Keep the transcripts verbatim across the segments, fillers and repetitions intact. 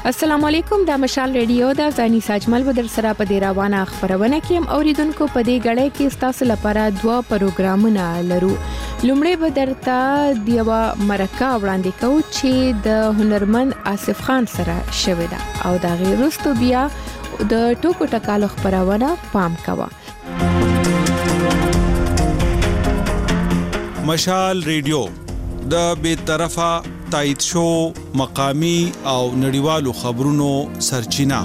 السلام علیکم، د مشال ریډیو د ځاني ساجمل بدر سره په دی روانه خبرونه کې هم اوریدونکو په دې غړې کې تاسو لپاره دوه پروګرامونه لرو. لومړی به درته دیوا مرکه وړاندې کوو چې د هنرمند آصف خان سره شوې ده او دا غیر وروسته بیا د ټوکو ټکالو خبرونه پام کوه. مشال ریډیو د بے طرفه تایید شو مقامی او نړیوالو خبرونو سرچینه.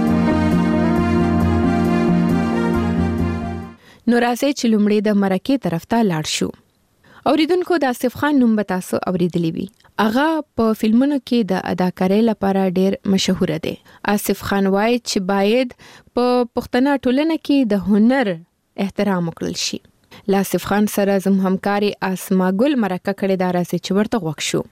نو راځي چې لومړی د مرکه طرف ته لاړ شو. اوریدونکو د آصف خان نوم به تاسو اوریدلی وي. هغه په فلمونو کې د اداکارۍ لپاره ډېر مشهور دی. آصف خان وایي چې باید په پښتنه ټولنه کې د هنر احترام وکړل شي. آصف خان سره زم همکاري اسما ګل مرکه کړې دا راځي چې ورته وښ شو.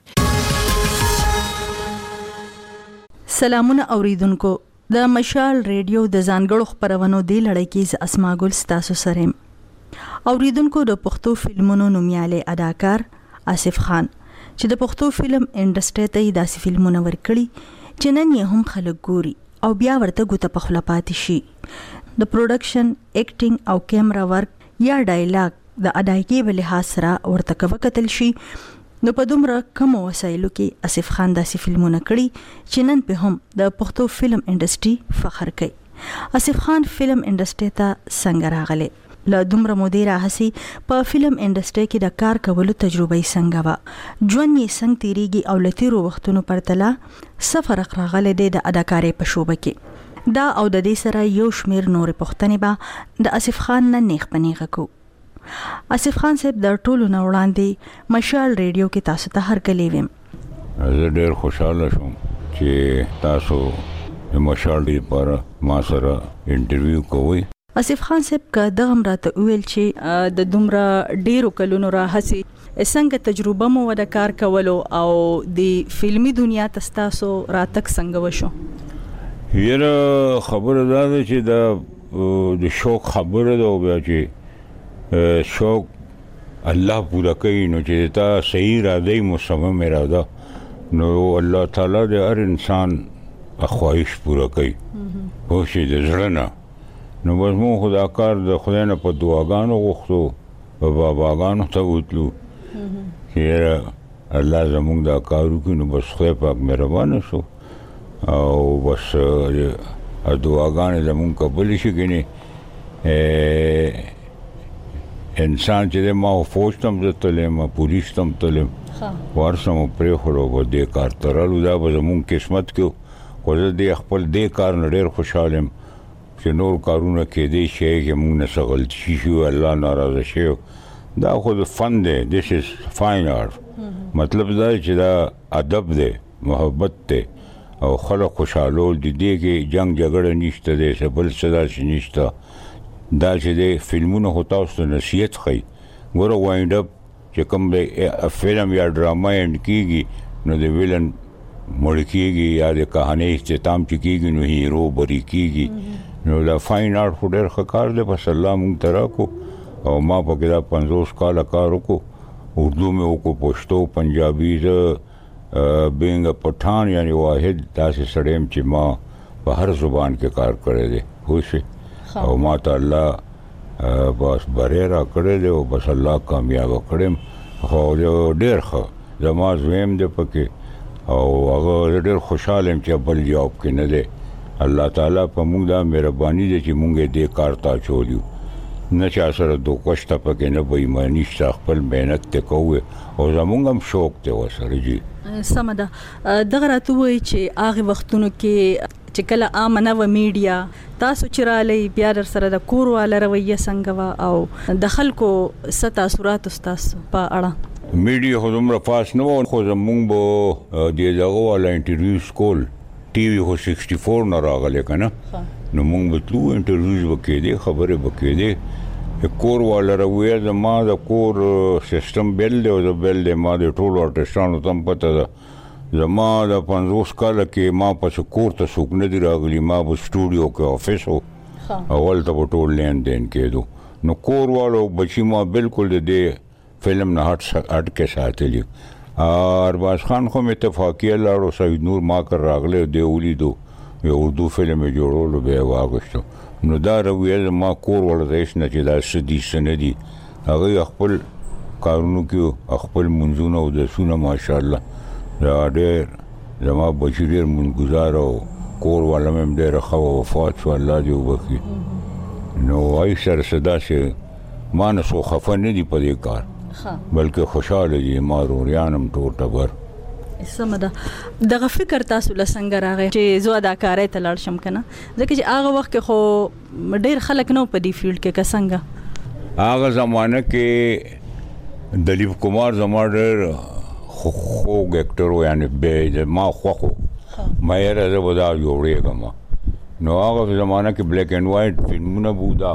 سلامونه اوریدونکو، د مشال ریډیو د ځانګړو خبرونو دی لړۍ کې ز اسما ګل تاسو سره. اوریدونکو د پښتو فلمونو نومیاله اداکار آصف خان چې د پښتو فلم انډستری ته داسې فلمونه ورکړي چې نن یې هم خلک ګوري او بیا ورته ګوته په خپل پاتې شي. د پروډکشن، اکټینګ او کیمرا ورک یا ډایلاګ د ادایګي په لحاظ سره ورته کوکتل شي. نو په دومره کم وسایلو کې آصف خان داسې فلمونه کړي چې نن په هم د پښتو فلم انډستری فخر کوي. آصف خان فلم انډستری ته څنګه راغلی؟ له دومره مودې راهسي په فلم انډستری کې د کار کولو تجربه یې څنګه وه؟ ژوند یې څنګه تیریږي او له تیرو وختونو پرتله څه فرق راغلی دی د اداکارۍ په شوبه کې؟ دا او د دې سره یو شمیر نورې پوښتنې به د آصف خان نه نیغ په نیغه کوو. آصف خان صاحب د ټولو نه وړاندې مشال ریډیو کې تاسو ته هرکلی ویم. زه ډېر خوشاله شوم چې تاسو د مشال لپاره ما سره انټرویو کوئ. آصف خان صاحب که دغه راته ویل چې د دومره ډېرو کلونو راهسي څنګه تجربه مو د کار کولو او د فلمي دنیا ته تاسو راتک څنګه وشو؟ یره خبره دا ده چې دا د شوق خبره ده او بیا چې شوق الله پورا کوي نو چې تا صحیح اراده مصمم اراده نو الله تعالی د هر انسان خواهش پورا کوي خو چې د زړه نه نو بس مو خدا کار د خدای نه په دعاګانو غوښتو په باباګانو ته وتلو چې الله زموږ دا کار وکړي نو بس خدای پاک مهربانه شو او بس دعاګانې زموږ قبول شي کني. انسان چې ما فوج تم زتلم پولیس تم تلم ورسم پرې خورو په دې کار ترلو دا به زموږ قسمت کې خو زه دې خپل دې کار نه ډېر خوشحالم چې نور کارونه کېدی شي چې موږ نه څه غلطي شي الله ناراضه شي. دا خو د فن دی، دس از فاین آرټ. مطلب دا چې دا ادب دی، محبت دی او خلک خوشحالول دي. دې کې جنگ جګړه نشته دی، څه بل څه داسې نشته. دا چې د فلمونو خو تاسو ته نصیحت ښیي. ګوره وایند اپ چې کوم فلم یا ډرامه اینډ کېږي نو د ویلن مړ کېږي یا د کهانۍ اختتام چې کېږي نو هیرو بری کېږي. نو دا فاین آرټ خو ډېر ښه کار دی. بس الله موږ ته راکړو او ما پکې دا پنځوس کاله کار وکړو. اردو مې وکړو، پښتو، پنجابي. زه بینګ پټان یعنی واحد داسې سړی یم چې ما په هر زبان کې کار کړی دی پوه شئ او ما ته الله بس بری را کړی دی او بس الله کامیاب کړم. خو ډېر ښه زما زویم دی پکې او هغه ډېر خوشحاله یم چې بل جواب کې نه دی. الله تعالی په موږ دا مهرباني دی چې موږ یې دې کار ته اچولیو. نه چا سره دوکه شته پکې نه بېایماني شته، خپل محنت ته کوو او زموږ هم شوق دی ورسره. جي سمه ده. دغه راته وایي چې هغې وختونو کې چې کله عامه نه وه میډیا تاسو چې رالی بیا در سره د کور والا رویه څنګه وه او د خلکو څه تاثرات ستاسو په اړه؟ میډیا خو دومره فاست نه وه خو زموږ به د دغه والا انټرویوز کول. ټي وي خو سکسټي فور نه راغلی که نه نو موږ به تلو انټرویوز به کېدې، خبرې به کېدې. کور والا رویه زما د کور سیسټم بیل دی او د بیل دی ما د ټولو آرټسټانو ته هم پته ده. زما د پنځوس کاله کې ما پسې کور ته څوک نه دي راغلي. ما په سټوډیو کې افیس و اول ته به ټول لین دین کېدو. نو کور والو بچي ما بالکل د دې فلم نه هټ هټ کې ساتلی ارباز خان خو اتفاقیه لاړو سید نور ما کر راغله دی ولیدو یو اردو فلم جوړولو به واغشتو نو دا رویل ما کور ولدیش نه چې دا سدي سندي هغه خپل کارونو کې خپل منځونه او د سونه ماشاءالله دا ډېر زما بشیر منګزار او کور والا مې ډېر خو وفات شو الله دې وبخي نو وای سره صدا شه ما نه سو خفه نه دی په دې کار بلکې خوشاله دي ما روریانم ټول ټبر سمدا دغه فکر تاسو لسنګ راغی چې زو اداکارۍ ته لاړ شم کنه ځکه چې هغه وخت کې خو ډېر خلک نو په دې فیلډ کې کسنګ هغه زمانہ کې دلیپ کمار زما ډېر خو ګیکټر و یعنی به ما خو خو ما یې راځه ودا جوړېږم نو هغه زمانہ کې بلیک اینڈ وایټ فلمونه بودا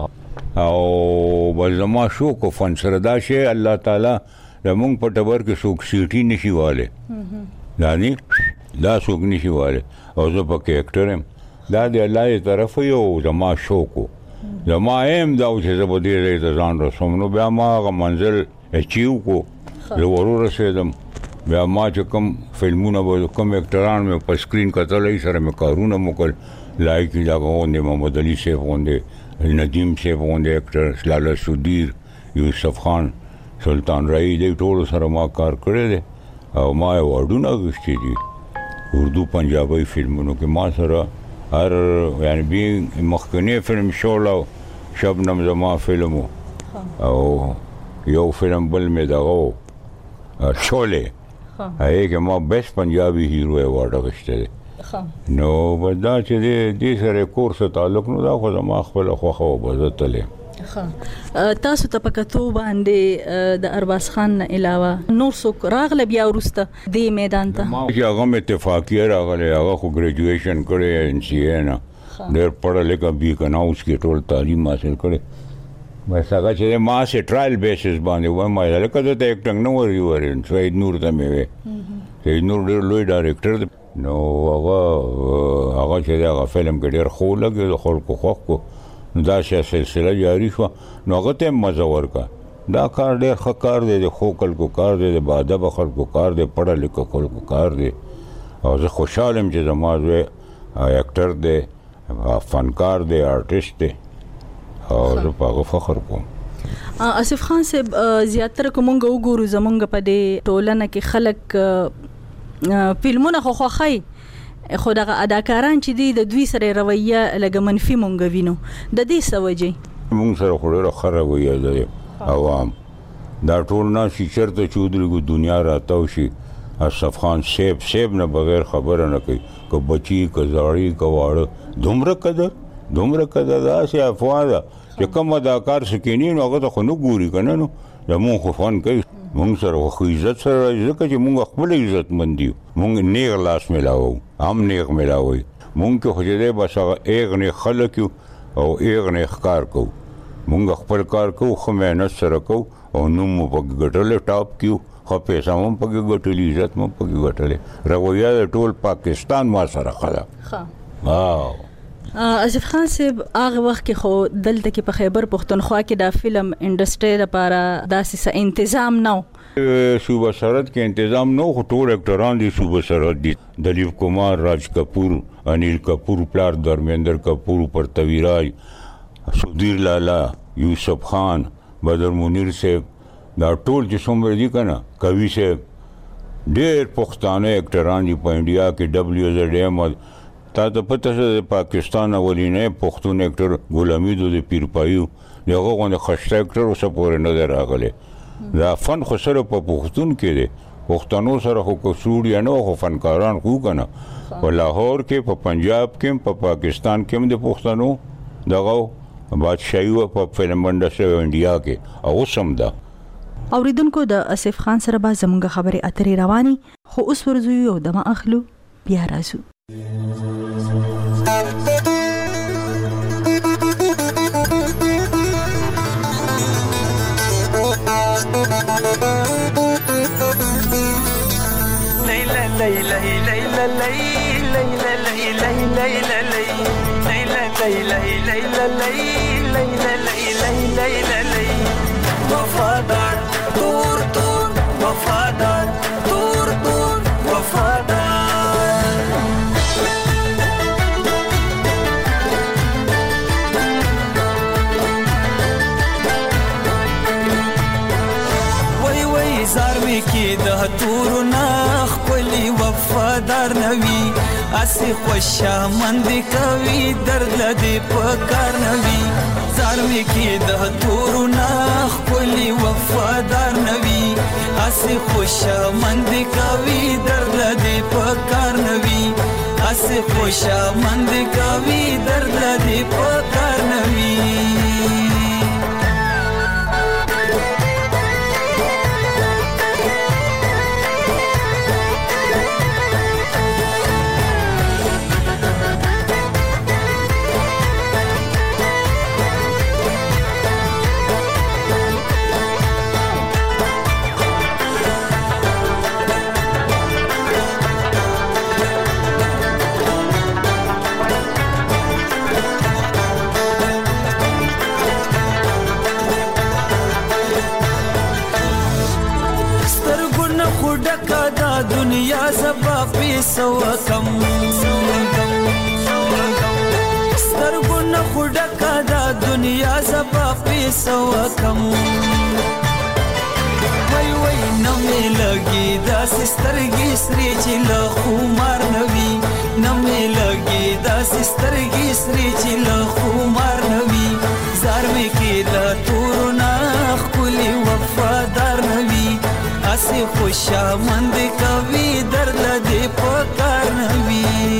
او بل زما شو کو فن سره دا شی الله تعالی زمونږ په ټبر کې څوک سیټي نشي واله یعنی دا څوک نشي واله او زه پکې اکټر یم دا د الله طرف یو زما شو کو زما ایم دا چې زه به دې ته ځان رسوم نو بیا ما هغه منزل اچیو کو زه ورو رسېدم بیا ما چې کوم فلمونه به کوم اکټران مې په سکرین کتلی سره مې کارونه مو کړل لایک دا غوندې محمد علي صاحب غوندې ندیم صاحب غوندې اکټر لاله سودیر یوسف خان سلطان رائی دې ټول سره ما کار کړی دی او ما اواډونه اخیستي دي اردو پنجابي فلمونو کې ما سره هر یعنی بی مخکنی فلم شولا شبنم زما فلمو او یو فلم بل مې دغه شولې هغه کې ما بیسټ پنجابي هیرو ایوارډ اخیستی دی نو بدا چې دې دې سره کورس تعلق نو دا خو زما خپل خو خو بزتلې تاسو ته پکتو باندې د ارباز خان علاوه نور څوک راغله بیا ورسته دې میدان ته ما چې هغه اتفاقیه راغله هغه خو ګریجویشن کړی ان سی ای نه ډېر پړه لیکه بي کناوس کې ټول تعلیم حاصل کړی بس هغه چې ما سه ټرایل بیسس باندې و ما لکه ته اکټنګ نو وري ورین سید نور ته مې وې سید نور ډېر لوی ډایرکټر نو هغه هغه چې هغه فلم کې ډېر خو لګي خلکو خو کو دا شی سلسله جاری شو نو هغه ته مزه ورکا دا کار ډېر ښه کار دی د خو خلکو کار دی د باادبه خلکو کار دی پړه لیکه خلکو کار دی او زه خوشحاله یم چې زما زوی اکټر دی فنکار دی آرټسټ دی او زه په هغه فخر کوم آصف خان صاحب زیاتره کومنګ وګورو زمونږ په دې ټولنه کې خلک فلمونه خو خوښي خو دغه اداکاران چې دي د دوی سره رویه لږ منفي مونږ وینو د دې سوجي مونږ سره خو ډېره ښه رویه ده عوام دا ټول نه چې چېرته چودري کو دنیا راتاو شي اشرف خان صاحب صاحب نه بغیر خبره نه کوي که بچي که زاړي که واړه دومره قدر دومره قدر داسې افوا ده چې کوم اداکار سکیني نو هغه ته خو نه ګوري که نه نو زمونږ خو فن کوي مونږ سره خو عزت سره راځي ځکه چې مونږ خپل عزتمند یو مونږ نیغ لاس میلاوو هم نیغ میلاوئ مونږ کې خو چې دی بس هغه ایغ نیغ خلک یو او ایغ نیغ کار کوو مونږ خپل کار کوو ښه محنت سره کوو او نوم مو پکې ګټلی ټاپ کیو ښه پیسه مو پکې ګټلي عزت مو پکې ګټلی رویه د ټول پاکستان ما سره ښه ده واو آصف خان صاحب هغه وخت کې خو دلته کې په خیبر پښتونخوا کې د فلم انډسټري لپاره داسې تنظیم نه صوبه سرحد کې تنظیم نو خو ټول اکټران دي صوبه سرحد دي دلیپ کمار راج کپور انیل کپور پلار دھرمیندر کپور پرتویراج سودیر لالا یوسف خان بدر منیر صاحب دا ټول چې څومره دي که نه کوي صاحب ډېر پښتانه اکټران دي په انډیا کې ډبلیو زیډ ایم تا ته پته شته د پاکستان اولینی پښتون اکټر ګل حمید د پیرپایو د هغه غوندې ښایسته اکټر اوسه پورې نه دی راغلی دا فن خو سره په پښتون کې دی پښتنو سره خو که سوړیا نه خو فنکاران خو که نه په لاهور کې په پنجاب کې په پاکستان کې هم د پښتنو دغه بادشاهي وه په فلم انډسټري انډیا کې او اوس هم ده اوریدونکو د آصف خان سره به زموږ خبرې اترې رواني خو اوس ورځو یو دمه اخلو بیا راځو ليلى ليلى ليلى ليلى ليلى ليلى ليلى ليلى ليلى وفادار دور دور وفادار دور می کې د تور نه خپلی وفادار نوي اسی خوشا مند کوي درد لدی پکار نوي زار می کې د تور نه خپلی وفادار نوي اسی خوشا مند کوي درد لدی پکار نوي اسی خوشا مند کوي درد لدی پکار نوي دنیا زبا پیسو کم سترګو نه خډکا دا دنیا زبا پیسو کم وای وای نه مې لګي دا سترګې سری چې له خمار نوي نه مې لګي دا سترګې سری چې له خمار نوي زار مې کې دا تور نه خپلی وفادار نوي اسی خوشا مند کوي درد لدی پکار نوي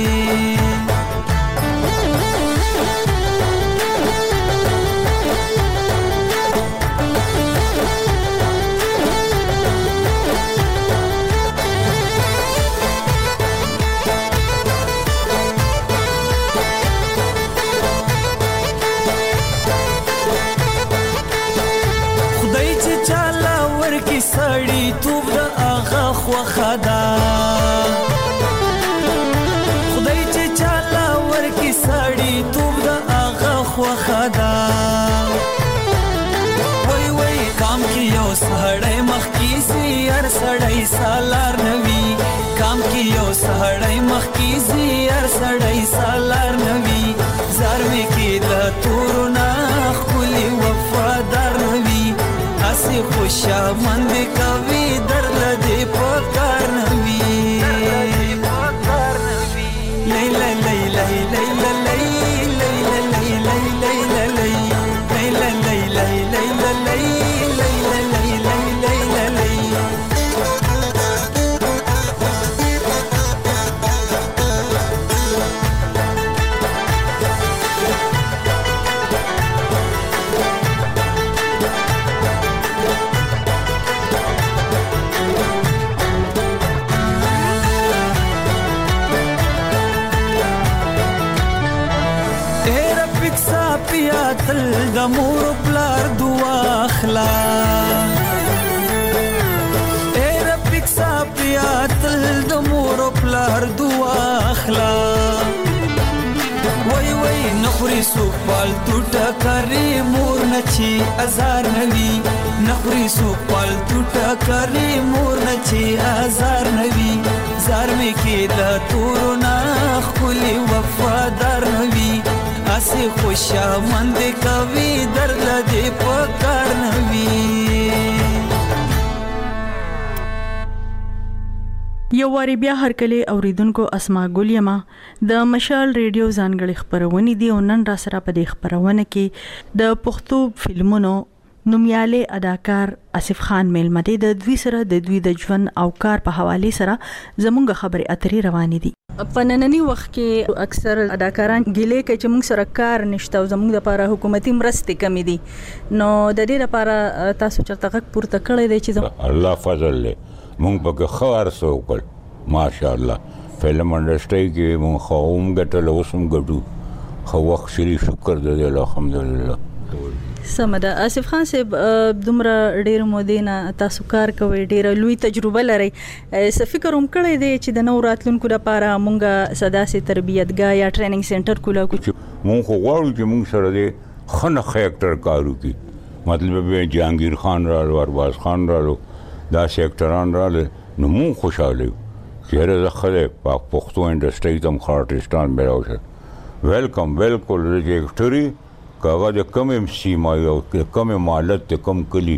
خدای چې چاله ورکی سړی توب د آغا خوخدا خدای چې چاله ورکی سړی توب د آغا خوخدا وای وای کام کی یو سړی مخ کی سي هر سړی سالار نوي کام کی یو سړی مخ کی سي هر سړی سالار نوي زار می کی د تور نه خپلی وفادار نوي اسی خوشا مند کوي درد لدی پکار نوي لیلا لیلا لیلا لیلا لیلا لیلا لیلا لیلا لیلا لیلا تل د مور پلار دعا اخلا اے رب کسا پیا تل د مور پلار دعا اخلا وای وای نخوري سو پال ټوټه کری مور نچی ازار نوي نخوري سو پال ټوټه کری مور نچی ازار نوي زار می کې د تور نه خپلی وفادار نوي اسی خوشا مند کوي درد لدی پکار نوي یو واری بیا هر کله اوریدونکو اسما ګولیما د مشال ریډیو ځانګړي خبرونه دي او نن را سره په دې خبرونه کې د پښتو فلمونو نومیاله اداکار اسف خان میلمده د دوی سره د دوی د ژوند او کار په حواله سره زموږ خبرې اترې روانې دي. په نننی وخت کې اکثر اداکاران ګیلې کوي چې موږ سره کار نشته او زموږ لپاره حکومتي مرستې کمی دي، نو د دې لپاره تاسو چرته غږ پورته کړی دی چې الله فضل له موږ په خار سو کول ماشاءالله فلم انډستری کې موږ خوم ګټل اوسم ګټو خو وخت شری شکر دې الحمدلله. سمدا اسف خان صاحب دومره ډیر مودینه تاسو کار کوي، ډیر لوی تجربه لري، څه فکر هم کړی دی چې د نو راتلونکو لپاره مونږه سداسي تربیتګاه یا ټریننګ سنټر کولا کو مونږ خو غواړو چې مونږ سره دې خنخ اکټر کارو کی، مطلب به جهانگیر خان رالو، ارباز خان رالو، دا سیکټران رالو، نو مونږ خوشاله یو چې هر ځخه په پښتو انډستری تم خاطرستان به راوځي. ویلکم ویلکم د اکټری کاغه د کم ام سی ما یو کم مالت ته کم کلی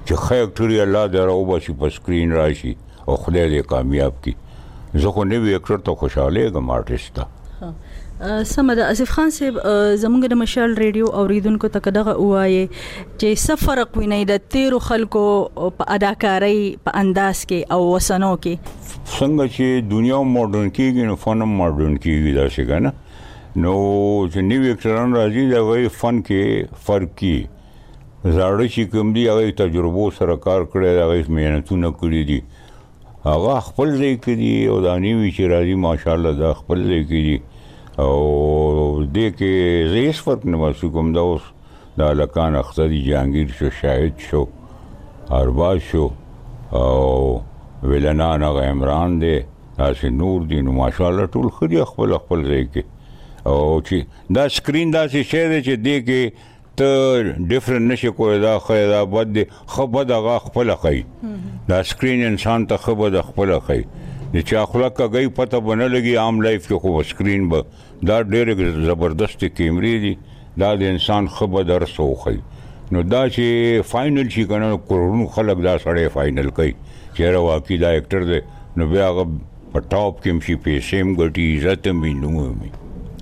چې ښه اکټر یې الله دې راوباسي په سکرین راشي او خدای دې کامیاب کړي. زه خو نوي اکټر ته خوشحالېږم آرټسټ ته. سمه ده. اسف خان صاحب زمونږ د مشال ریډیو اوریدونکو ته دغه وایي چې څه فرق وینئ د تیرو خلکو په اداکارۍ په انداز کې او وسنو کې؟ څنګه چې دنیا ماډرن کېږي نو فن هم ماډرن کېږي داسې که نه. نو چې نوي اکټران راځي د هغوی فن کې فرق کېږي. زاړه چې کوم دي هغوی تجربو سره کار کړی دی، هغوی محنتونه کړي دي، هغه خپل ځای کې دي، او دا نوي چې راځي ماشاءالله دا خپل ځای کې دي. او دې کې زه هېڅ فرق نه محسوس کوم. دا اوس د هلکان اختر دي، جهانګیر شو، شاهد شو، ارباز شو، او ویلنان هغه عمران دی، داسې نور دي. نو ماشاءالله ټول ښه دي خپل خپل ځای کې. او چې دا سکرین داسې شی دی چې دې کې ته ډفرنټ نشي کولی دا ښه دا بد دی. ښه بد هغه خپله ښایي. دا سکرین انسان ته ښه بد خپله ښایي. د چا خوله کږی پته به نه لګي. عام لایف کې خو سکرین به دا ډېرې زبردستې کیمرې دي، دا د انسان ښه بد هر څه وښایي. نو دا چې فاینل شي که نه کروڑونو خلک دا سړی فاینل کوي چې یاره واقعي دا اکټر دی، نو بیا هغه په ټاپ کې هم شي، پیسې هم ګټي، عزت هم وي، نوم هم وي.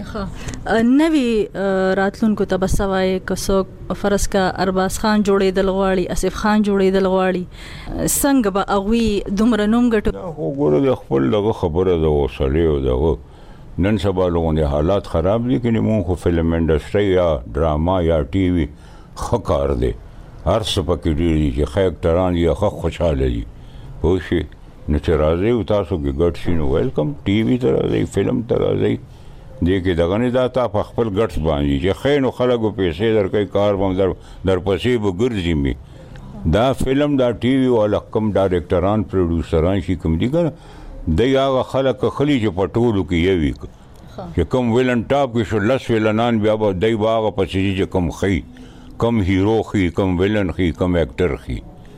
نوی راتلونکو ته به څه وایې که څوک فرض کا ارباز خان جوړېدل غواړي، اسف خان جوړېدل غواړي، څنګه به هغوی دومره نوم ګټو؟ دا خو ګوره د خپل دغه خبره د حوصلې او دغه نن سبا لغوندې حالات خراب دي. که مونږ خو فلم انډسټرۍ یا ډراما یا ټي وي ښه کار دی، هر څه پکې ډېر دي چې ښه اکټران دي، ښه خوشحاله دي. پوه شئ. نو چې راځئ او تاسو کې ګډ شي نو ویلکم. ټي وي ته راځئ، فلم ته راځئ، دې کې دغه نه دا تا په خپل ګټس باندې چې ښه نو خلکو پیسې درکوي، کار به در درپسې به ګرځي مې. دا فلم دا ټي وي والا کوم ډایرکټران پروډوسران شي کوم دي که نه، دی هغه خلک خلي چې په ټولو کې یو وي. چې کوم ویلن ټاپ کې شو لس ویلنان، بیا به دی به هغه پسې ځي چې کوم ښي، کم هیرو ښي، کم ویلن ښي، کم اکټر ښي.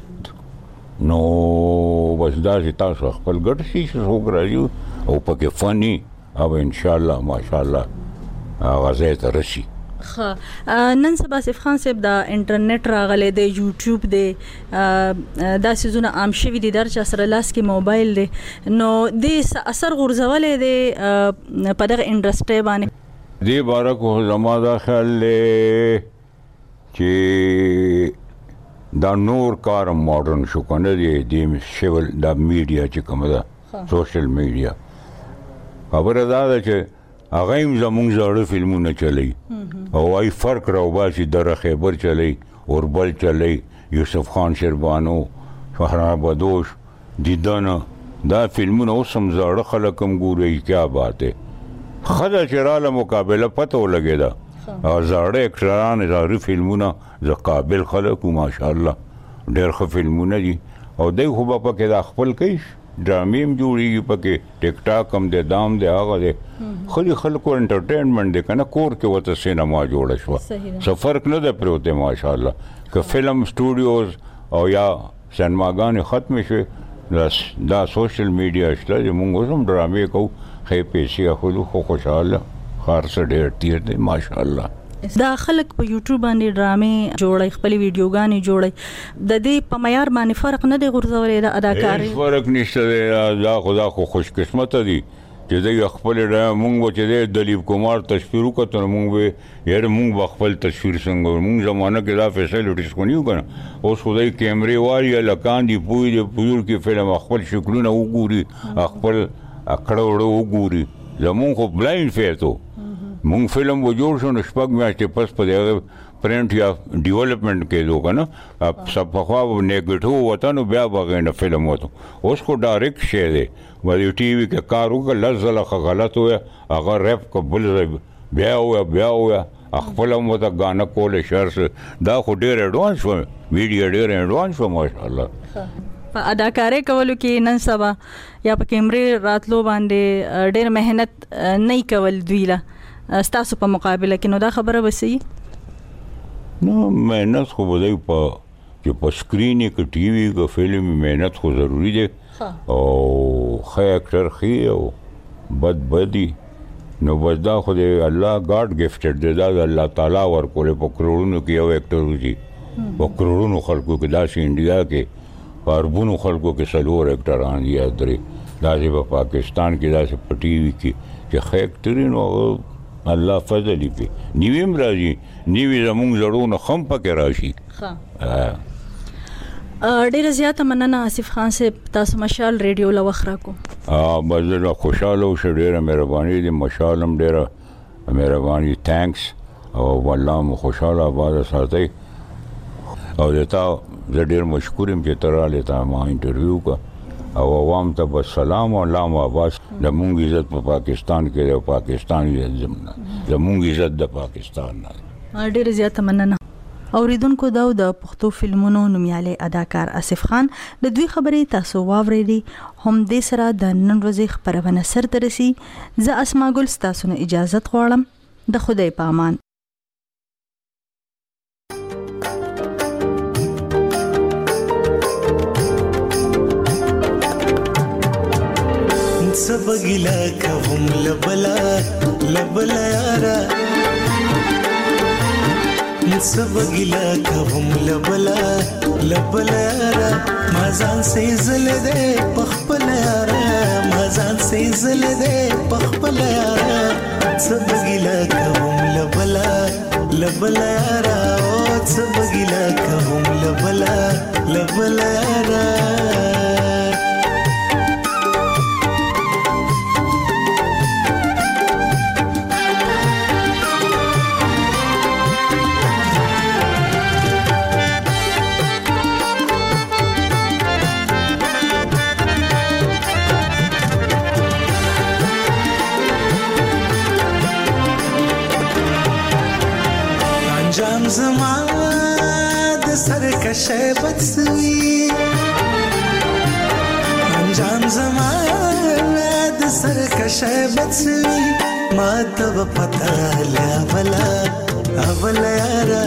نو بس داسې تاسو خپل ګټ شي چې څوک راځي او پکې فني او انشاءالله ماشاءالله هغه ځای ته رسي. ښه. نن سبا اسف خان صاحب دا انټرنیټ راغلی دی، یوټیوب دی، دا څیزونه عام شوي دي، در چا سره لاس کې موبایل دی، نو دې څه اثر غورځولی دی په دغه انډسټرۍ باندې؟ دې باره کې زما دا خیال دی چې دا نور کار ماډرن شو که نه دی. دې شول دا میډیا چې کومه ده، سوشل میډیا، خبره دا ده چې هغه هم زمونږ زاړه فلمونه چلی او وايي فرق راوباسي. دره خیبر چلی، اوربل چلی، یوسف خان شیربانو، شهرام بدوش، دیدنه، دا فلمونه اوس هم زاړه خلک هم ګوري. کیا بات ہے. ښه ده چې راله مقابله پته ولګېده. زاړه اکټران زاړه فلمونه زه قابل خلک وو ماشاءالله، ډېر ښه فلمونه دي. او دی خو به پکې دا خپل کوي، ډرامې هم جوړېږي پکې، ټیک ټاک هم دی، دام دی، هغه دی. خو د خلکو انټرټینمنټ دی که نه. کور کې ورته سینما جوړه شوه، څه فرق نه دی پرېوتی ماشاءالله. که فلم سټوډیوز او یا سینماګانې ختمې شوې، دا سوشل میډیا شته چې موږ اوس هم ډرامې کوو، ښې پیسې اخلو، خو خوشحاله هر څه ډېر تیر دی ماشاءالله. دا خلک په یوټیوب باندې ډرامې جوړي، خپلې ویډیوګانې جوړي، د دې په معیار باندې فرق نه دی غورځولی د اداکارۍ؟ هېڅ فرق نشته دی. دا خو دا خو خوش قسمته دي چې دی خپل مونږ به چې دی دلیپ کمار تصویر وکړو نو مونږ به یاره مونږ به خپل تصویر څنګه، مونږ زمانه کې دا فیسلیټیز خو نه وو که نه. اوس خو دی کیمرې والي هلکان دي، پوه دي، پوه کې فلم خپل شکلونه وګوري، خپل اکړه وړه وګوري. زمونږ خو بلایند فیس و. مونږ فلم به جوړ شو نو شپږ میاشتې پس په دغه پرنټ یا ډیولپمنټ کېدو که نه، پخوا به نیګیټیو وته نو بیا به هغې نه فلم وته. اوس خو ډایرکټ شی دی. به ټي وي کې کار وکړه، لس ځله ښه غلط ووایه، هغه ریپ که بل ځای بیا ووایه بیا ووایه، خپله هم ورته ګانه کولی شي. دا خو ډېر ایډوانس شوه، میډیا ډېر ایډوانس شوه ماشاءالله. په اداکارۍ کولو کې نن سبا یا په کیمرې راتلو باندې ډېر محنت نه کول دوی له ستاسو په مقابله کې، نو دا خبره به صحیح؟ نو محنت خو به دی په چې په سکرین یې که ټي وي که فلم محنت خو ضروري دی. او ښه اکټر ښي او بد بدي، نو بس دا خو د الله ګاډ ګفټډ دی، دا د الله تعالی ورکولی. په کروړونو کې یو اکټر وځي په کروڑونو خلکو کې داسې انډیا کې په اربونو خلکو کې څلور هکټران دي یا درې داسې په پاکستان کې داسې په ټي وي کې چې ښه هکټري نو الله فضل یې پې نیوي هم راځي نیوي زمونږ زړونه هم پکې راشي. ډیره زیاته مننه آصف خان صاحب تاسو مشال ریډیو له وخت راکو. بس زه خوشحاله اوسه ډیره مهرباني دي مشال هم ډیره مهرباني تھینکس او والله مو خوشحاله آباد ساتئ او دتا زه ډیر مشکور یم چې ته راغلې تا ما انټرویو کا او عوام ته بس سلام او الله آباد زمونږ عزت په پاکستان کې او پاکستان عزت زمونږ عزت د پاکستان نه. ډیره زیاته مننه. اوریدونکو دا د پښتو فلمونو نومیالي اداکار آصف خان د دوی خبرې تاسو واورېدي هم د سره د نن ورځې خبرونه سر ترسي. زه اسماء ګل تاسو نه اجازه غواړم. د خدای په امان. سبګلا کوم لبلا لبلا یارا سبګلا کوم لبلا لبلا یارا مازان سي زل دې پخپل یارا مازان سي زل دې پخپل یارا سبګلا کوم لبلا لبلا یارا او سبګلا کوم لبلا لبلا یارا زما د سرکشه بد سوي انجام زما د سرکشه بد سوي ما ته پتا لا ولا اولا یارا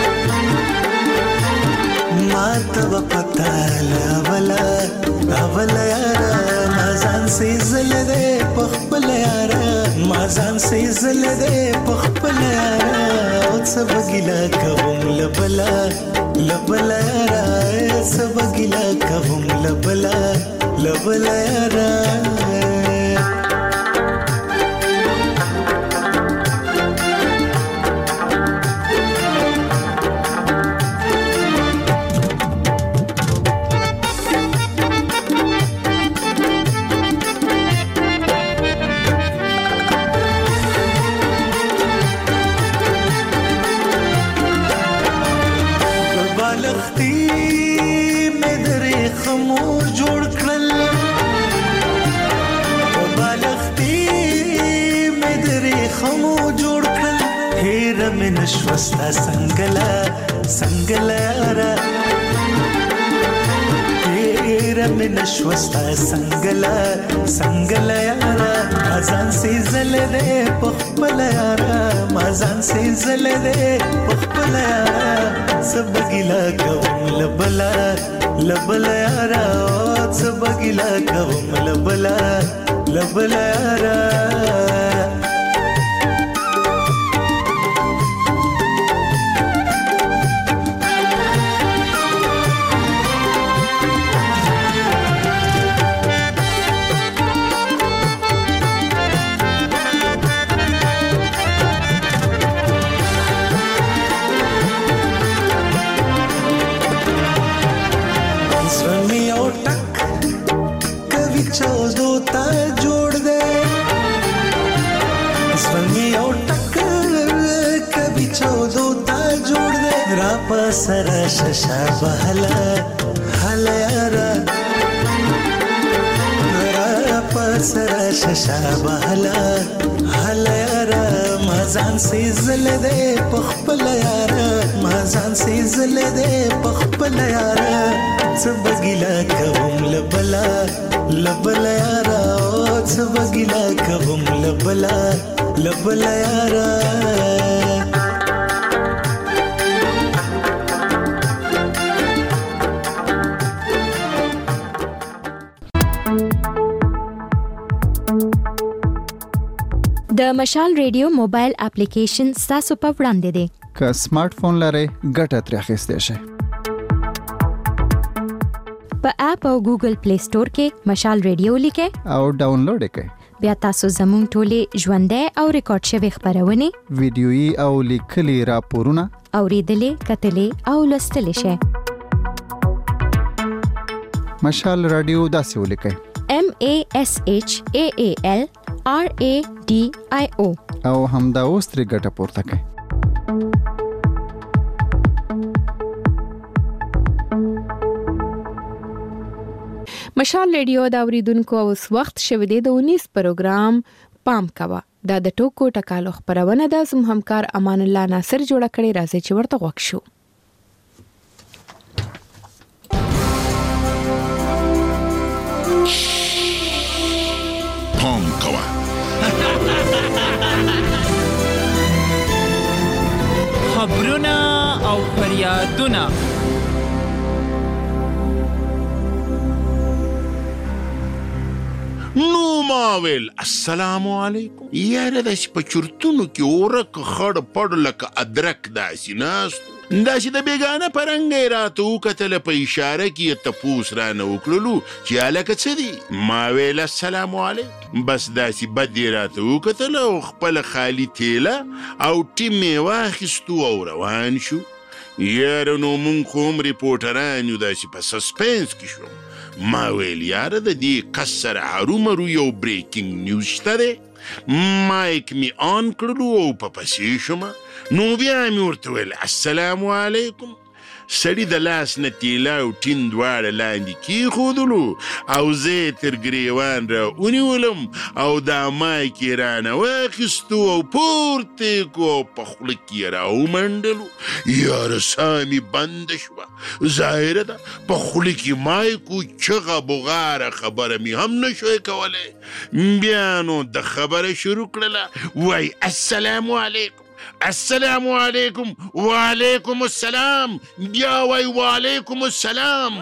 ما ته پتا لا ولا اولا یارا مازان سي زل دې پخپل یارا مازان سي زل دې پخپل یارا سبګلا کوم لبلا لبلا یارا سبګلا کوم لبلا لبلا یارا نشوستا سنگلا سنگلا یارا تیرا میں نشوستا سنگلا سنگلا یارا مازان سی زل دے پخپل یارا مازان سی زل دے پخپل یارا سبگلا کوم لبلا لبلا یارا سبگلا کوم لبلا لبلا یارا سرا ششا بهلا هلا یارا را پسرا ششا بهلا هلا یارا مازان سي زل دې پخپل یارا مازان سي زل دې پخپل یارا سبګلا کوم لبلا لبلا یارا سبګلا کوم لبلا لبلا یارا د مشال ریډیو موبایل اپلیکیشن تاسو په وړاندې دی. که سمارټ فون لرئ ګټه ترې اخیستی شئ. په اپ او ګوګل پلی سٹور کې مشال ریډیو لیکئ او ډاونلوډ یې کړئ. بیا تاسو زموږ ټولې ژوندۍ او ریکارډ شوې خپرونې ویډیويي او لیکلي راپورونه اوریدلې کتلې او لوستلې شئ. مشال رادیو داسې ولیکئ: M A S H A A L R A D I O او همدا اوس ترې ګټه پورته کړئ. مشال ریډیو دا اوریدونکو اوس وخت شوه دی د اونیس پروګرام پام کوا. دا د ټوکو ټکالو خبرونه ده. زم همکار امان الله ناصر جوړ کړي. راځي چې ورته غوښ شو. پام کوا. خبرونه او فریادونه نو ماویل السلام علیکم. یاره داسې په چرتونو کې ورک خړ پړ لکه ادرک داسې ناست داسې د بیګانه په رنګ یې راته وکتله، په اشاره کې یې تپوس رانه وکړلو چې هلکه څه دي؟ ما ویل السلام علیکم. بس داسې بد یې راته وکتله او خپله خالي تیله او ټیم یې واخیستو او روان شو. یاره نو مونږ خو هم ریپورټران یو، داسې په سسپنس کې شوم. ما ویل یاره د دې کس سره هرومرو یو بریکینګ نیوز شته دی. مایک می آن کړلو او په پسې شومه. نو بیا مې ورته ویل السلام علیکم. سړي د لاس نه تیله او ټین دواړه لاندې کېښودلو او زه یې تر ګریوان را ونیولم او دا مایک یې رانه واخیستو او پورته یې کړو او په خوله کې یې را ومنډلو. یاره ساه مې بنده شوه. ظاهره ده په خوله کې مایک و، چغه بغاره خبره مې هم نه شوی کولی. بیا نو د خبره شروع کړله. وای السلام علیکم، السلام علیکم، وعلیکم السلام، بیا وای وعلیکم السلام.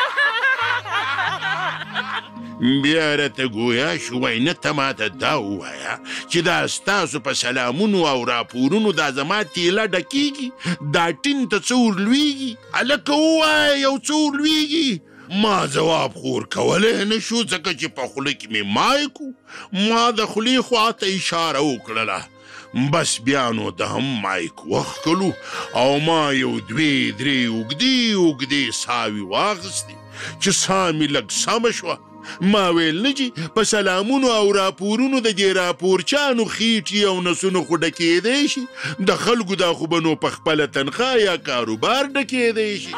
بیا راته ګویا شو وای نه ته ماته دا ووایه چې دا ستاسو په سلامونو او راپورونو دا زما تیله ډکېږي، دا ټین ته څه ورلوېږي؟ هلکه ووایه یو څه ورلوېږي. ما جواب خو ورکولی نه شو ځکه چې په خوله کې مې مایک و. ما د خولې خواته اشاره وکړله. بس بیا نو د هم مایک وښکلو او ما یو دوې درې اوږدې اوږدې ساوې واخیستې چې ساه مې لږ سمه شوه. ما ویل نه جي په سلامونو او راپورونو د دې راپورچانو خېټې او نسونو خو ډکېدی شي، د خلکو دا خو به نو په خپله تنخوا یا کاروبار ډکېدی شي.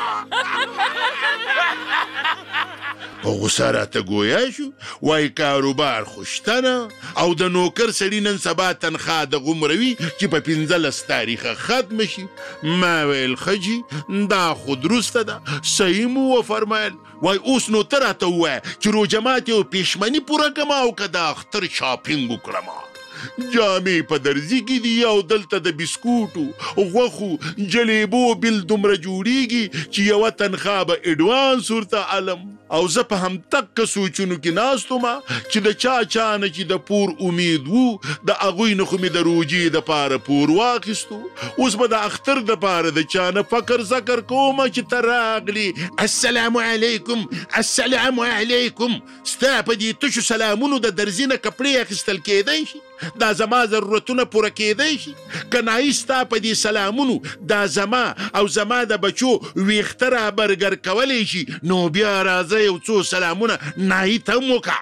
په غوسه راته ګویا شو وای کاروبار خو شته نه او د نوکر سړي نن سبا تنخوا دغومره وي چې په پنځلس تاریخه ختمه شي. ما ویل ښه جي دا خو درسته ده، صحیح مو وفرمیل. وای اوس نو ته راته ووایه چې روژه ماتې او پېشمني پوره کړم او که د اختر شاپینګ وکړم. جامې په درزي کې دي او دلته د بسکوټو، غوښو، جلیبو بیل دومره جوړیږي چې یوه تنخوا به اډوانس ورته علم. او زه په همدغه سوچونو کې ناست وم چې د چا چا نه چې د پور امید و د هغوی نه خو مې د روجې دپاره پور واخیستو. اوس به د اختر دپاره د چا نه فکر ذکر کومه چې ته راغلي السلام علیکم السلام علیکم. ستا په دې تشو سلامونو د درزي نه کپړې اخیستل کېدی شي؟ دا زما ضرورتونه پوره کېدی شي؟ که نایي ستا په دې سلامونو دا زما او زما د بچو ویښته رابرګر کولی شي نو بیا راځه یو څو سلامونه نایي ته هم وکړه.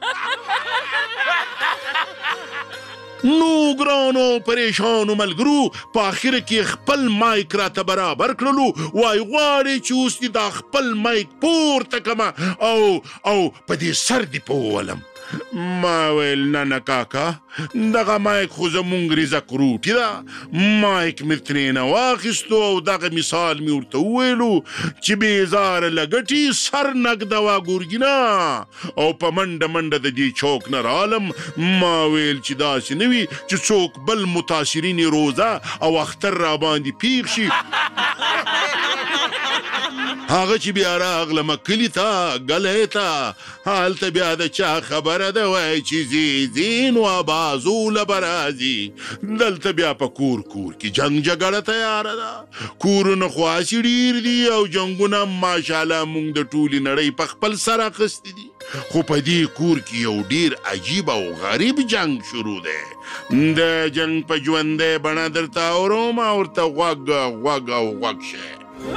نو ګرانو پریشانو ملګرو په اخر کې خپل مایک راته برابر کړلو. وای غواړې چې اوس دې دا خپل مایک پورته کړمه او او په دې سر دې په وولم. ما ویل نه نه کاکا دغه مایک خو زمونږ رزق روټي ده. مایک مې ترېنه واخیستو او دغه مثال مې ورته وویلو چې بېزاره لګټي سر نږده وا ګورګینه او په منډه منډه د دې چوک نه رالم. ما ویل چې داسې نه وي چې څوک بل متاثرین روزه او اختر را باندې پیښ شي. هغه چې بیا راغلم کلي ته ګلی ته هلته بیا د چا خبره ده وایي چې ځي ځي نو آبازو له به راځي دلته بیا په کور کور کې جنګ جګړه تیاره ده کورونه خواسي ډېر دي او جنګونه ماشاءالله موږ د ټولې نړۍ په خپل سر اخیستي دي خو په دې کور کې یو ډېر عجیب او غریب جنګ شروع دی د جنګ په ژوندی بڼه درته اورم او ورته غوږ غوږ او غوږ شئ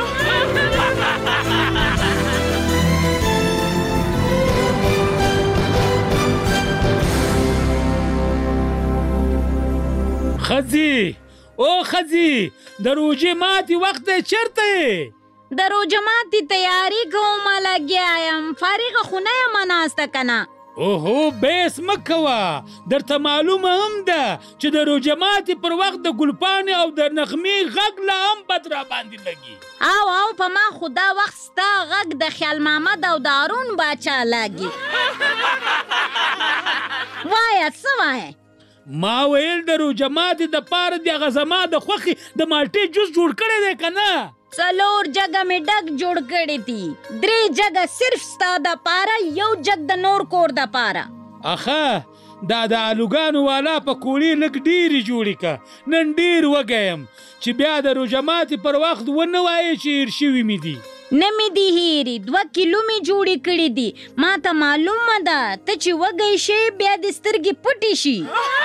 خزي او خزي د روژې ماتي وخت دی چېرته یې د روژه ماتي تیاری کومه لګیا یم فارغه خو نه یم ناسته که نه اوهو بیس مه کوه درته معلومه هم ده چې د روژه ماتي پر وخت د ګلپاڼې او د نغمې غږ لا هم بد راباندې لګي او او په ما خو دا وخت ستا غږ د خیال محمد او د هارون باچا لګي وایه څه وایې ما ویل د روژه ماتي دپاره د هغه زما د خوښې د مالټې جوس جوړ کړی دی که نه څلور جګه مې ډک جوړ کړي دي درې جګه صرف ستا دپاره یو جګ د نور کور دپاره اخه دا د الوګانو والا پکوړې لږ ډېرې جوړې که نن ډېر وږی یم چې بیا د روژه ماتي پر وخت ونه وایې چې هېر شوي مې دي نه مې دي هېرې دوه کیلو مې جوړې کړي دي ما ته معلومه ده ته چې وږی شې بیا دې سترګې پټې شي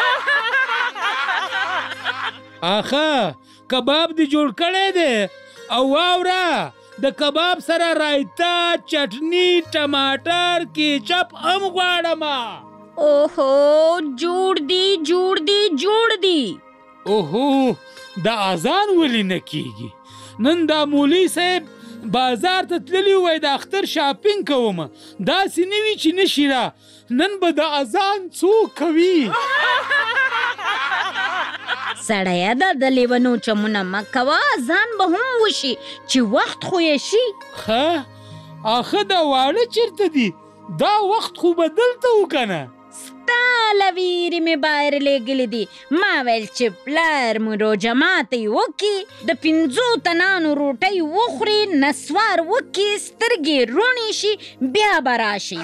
اخه کباب دې جوړ کړی دی او واوره د کباب سره رایتا چټني ټماټر کیچپ هم غواړم اوهو جوړ دی جوړ دی جوړ دی اوهو دا اذان ولې نه کیږي نن دا مولوي صاحب بازار ته تللی وای د اختر شاپینګ کوم داسې نه وي چې نشي را نن به د اذان څوک کوي سړیه دا د لیونو چمونه مه کوه ځان به هم وشي چې وخت خو یې شي ښه اخه دا واړه چېرته دي دا وخت خو به دلته و که نه ستا له ویرې مې بهر لېږلي دي ما ویل چې پلار مو روژه ماتی وکړي د پنځو تنانو روټۍ وخوري نسوار وکړي سترګې روڼې شي بیا به راشي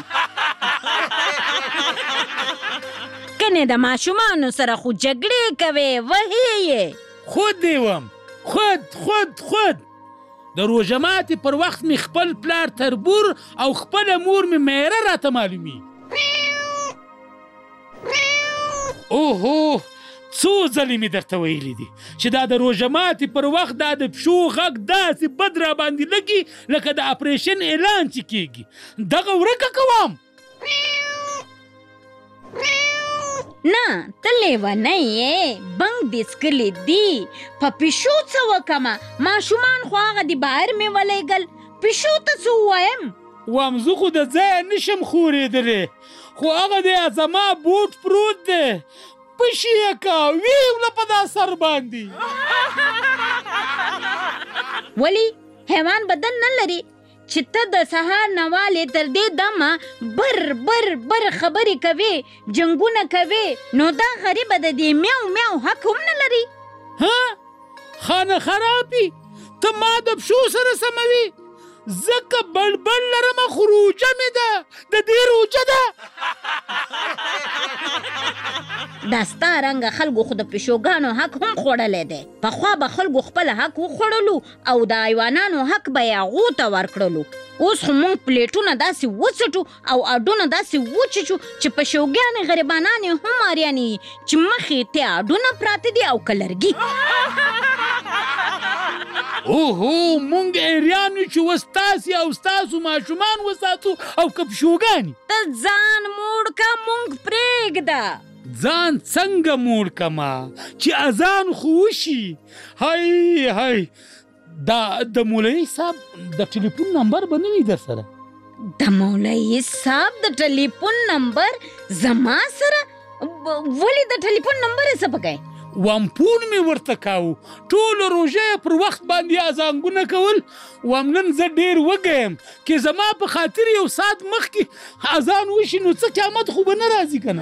کنې د ماشومانو سره خو جګړې کوې وهې یې خود دې وم خود خود خود د روژه ماتي پر وخت مې خپل پلار تربور او خپله مور مې میره راته معلومي اوهو څو ځلې مې درته ویلي دي چې دا د روژه ماتي پر وخت دا د پښو غږ داسې بد راباندې لګي لکه د اپریشن اعلان چې کېږي دغه ورکه کوم نه ته لیونی یې بنګ دې څکلي دي په پیشو څه وکمه ماشومان خو هغه دې بهر مې ولیږل پیشو ته څه ووایم وام زه خو د ځایه نشم خورېدلی خو هغه دی زما بوټ پروت دی پشي یې که ویې وله په دا سر باندې ولې حیوان بدن نه لري چې ته د سهار نوالې تر دې دمه بر بر بر خبرې کوې جنګونه کوې نو دا غریبه د دې میاو میاو حق هم نه لري ها خانه خرابي ته ما د پښو سره سموي ځکه بلبل لرمه خو روجه مې ده د دې روجه ده دا ستا رنګه خلکو خو د پیشوګانو حق هم خوړلی دی پخوا به خلکو خپل حق وخوړلو او د حیوانانو حق به یې هغو ته ورکړلو اوس خو موږ پلیټونه داسې وڅټو او اډونه داسې وچیچو چې پیشوګانې غریبانانې هم اریانې چې مخې ته اډونه پراته دي او کلرګي اوهو مونږ ایریانو چې وستاسي او ستاسو ماشومان وساتو او که پیشوګانې ته ځان موړ که مونږ پرېږده ځان څنګه موړ کما چې اذان خو وشي هی هی دا د مولوي صاحب د ټلیفون نمبر به نه وي در سره د مولوي صاحب د ټلیفون نمبر زما سره ولې د ټلیفون نمبر یې څه پکې وامپون مې ورته کاوه ټوله روژه یې پر وخت باندې اذانګونه کول وام نن زه ډېر وږی یم که زما په خاطر یو ساعت مخکې اذان وشي نو څه قیامت خو به نه راځي که نه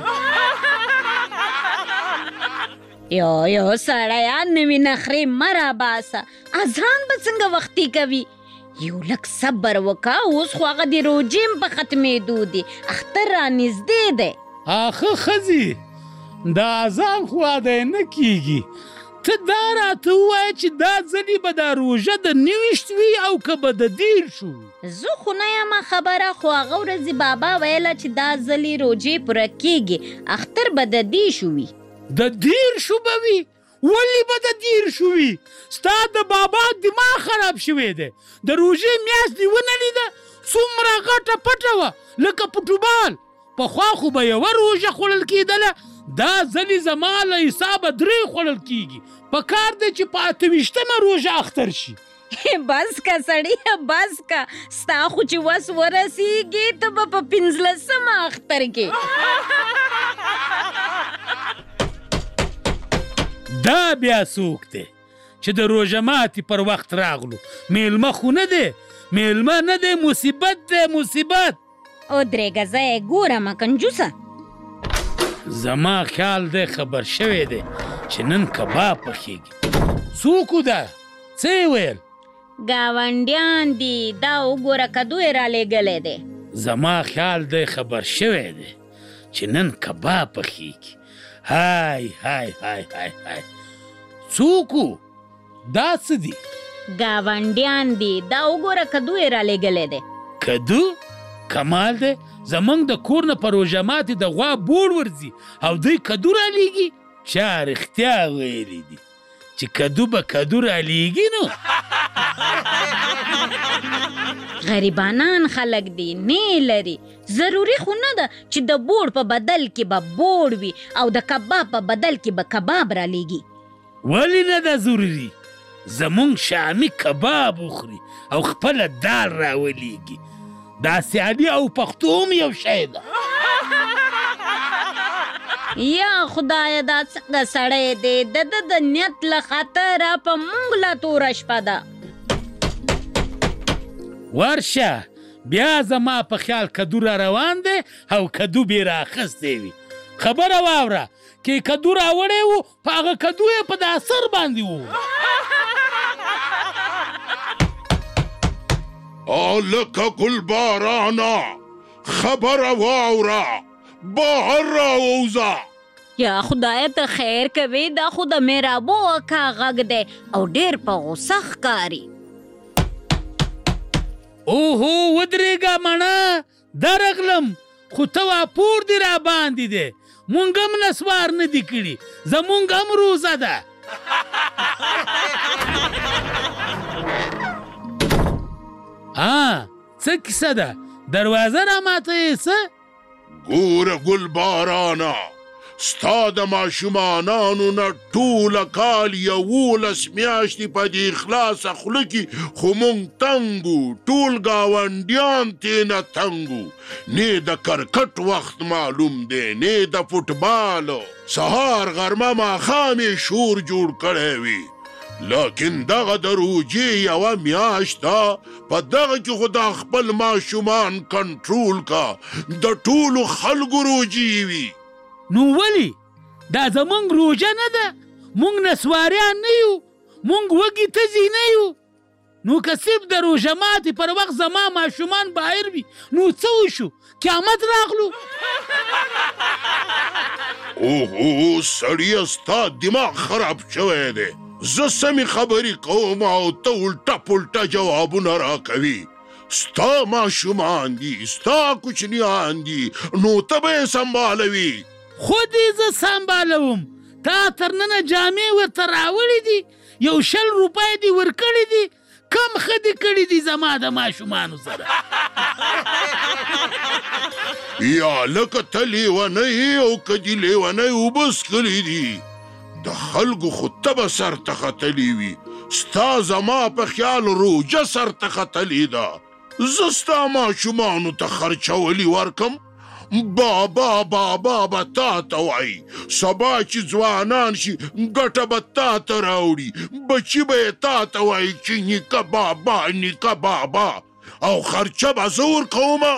یو یو سړیه نوي نخرې مه راباسه اذان به څنګه وختي کوي یو لک صبر وکا، اوس خو هغه د روجې په ختمېدو دی، اختر را نږدې دی. آخه ښځې دا اذان خو ادای نه کیږي، ته دا راته ووایه چې دا ځلې به دا روژه د نویشت وي او که به د دېرش وي؟ زه خو نه یم خبره، خو هغه ورځې بابا ویله چې دا ځلې روجې پوره کیږي، اختر به د دېرشو وي. د دېرشو به وي؟ ولې به د دېرشو وي؟ ستا د بابا دماغ خراب شوی دی. د روژې میاشت دې ونه لیده څومره غټه پټه وه لکه فوټبال. پخوا خو به یوه روژه خوړل کېدله، دا ځلې زما له حسابه درې خوړل کېږي. په کار دی چې په اته ویشتمه روژه اختر شي. بس که سړی بس که، ستا خو چې وس ورسیږي ته به په پنځلسمه اختر کې. دا بیا څوک دی چې د روژه ماتې پر وخت راغلو؟ میلمه خو نه دی، میلمه نه دی، مصیبت دی مصیبت. ودرېږه زه یې ګورم کنجوسه. زما خیال دی خبر شوی دی چې نن کباب پخېږي. څوک ده؟ څه یې ویل؟ ګاونډیان دي، دا وګوره کدو یې رالیږلی دی. زما خیال دی خبر شوی دی چې نن کباب پخېږي. های های های های های څوک دا څه دي؟ ګاونډیان دي، دا وګوره کدو یې رالیږلی دی. کدو؟ کمال دی، زمونږ د کور نه په روژه ماتې د غوا بوړ ورځي او دوی کدو رالیږي؟ چا رښتیا ویلی دي چې کدو به کدو رالیږي؟ نو غریبانان خلک دي، نه لري. ضروري خو نه ده چې د بوړ په بدل کې به بوړ وي او د کباب په بدل کې به کباب رالیږي. ولې نه ده ضروري؟ زمونږ شامي کباب وخوري او خپله دال راولیږي. دا سیالي او پښتو هم یو شی ده. یا خدایه دا څنګه سړی دی، د ده د نیت له خطره په موږ لا توره شپه ده. ورشه بیا زما په خیال کدو را روان دی او کدو بې رااخیستی وي. خبره واوره کې کدو راوړی و، په هغه کدو یې په دا سر باندې و. لکه ګل بارانا خبره واوره، بهر راووځه. یا خدای ته خیر کوي، دا خو د میرابو اکا غږ دی او ډېر په غوسه ښکاري. اوهو ودرېږه مڼه، درغلم خو ته واپور دې را باندې دی. مونږ هم نسوار نه دي کړي، زمونږ هم روزه ده. ها څه کیسه ده؟ دروازه را ماته یې څه؟ ګوره ګل بارانا، ستا د ماشومانانو نه ټوله کال یولس میاشتې په دې خلاصه خوله کې خو مونږ تنګ وو، ټول ګاونډیان تېنه تنګ وو. نه د کرکټ وخت معلوم دی، نه د فوټبالو. سهار غرمه ماښام یې شور جوړ کړی وي. لیکن دغه د روجې یوه میاشت ده، په دغه کې خو دا خپل ماشومان کنټرول کا، د ټولو خلکو روجې وي. نو ولې؟ دا زمونږ روژه نه ده؟ مونږ نسواریان نه یو، مونږ وږي تږي نه یو. نو که صرف د روژه ماتې پر وخت زما ماشومان بهر وي نو څه وشو؟ قیامت راغلو؟ اوهو سړیه ستا دماغ خراب شوی دی. زه سمې خبرې کوم او ته الټه پلټه جوابونه راکوي. ستا ماشومان دي، ستا کوچنیان دي، نو ته به یې سنبالوي. خود یې زه سنبالوم. تا تر ننه جامې ورته راوړې دي، یو شل روپۍ دې ورکړي دي، کم ښه دې کړي دي زما د ماشومانو سره. یا لکه ته لیونی او که دې لیونی اوبه څښلي دي، د خلکو خو ته به سر ته ختلي وي. ستا زما په خیال روجه سر ته ختلې ده. زه ستا ماشومانو ته خرچولی ورکم، بابا بابا به تا ته وایي. سبا چې ځوانان شي ګټه به تا ته راوړي، بچي به یې تا ته وایي چې نیکه بابا نیکه بابا، او خرچه به زه ورکومه.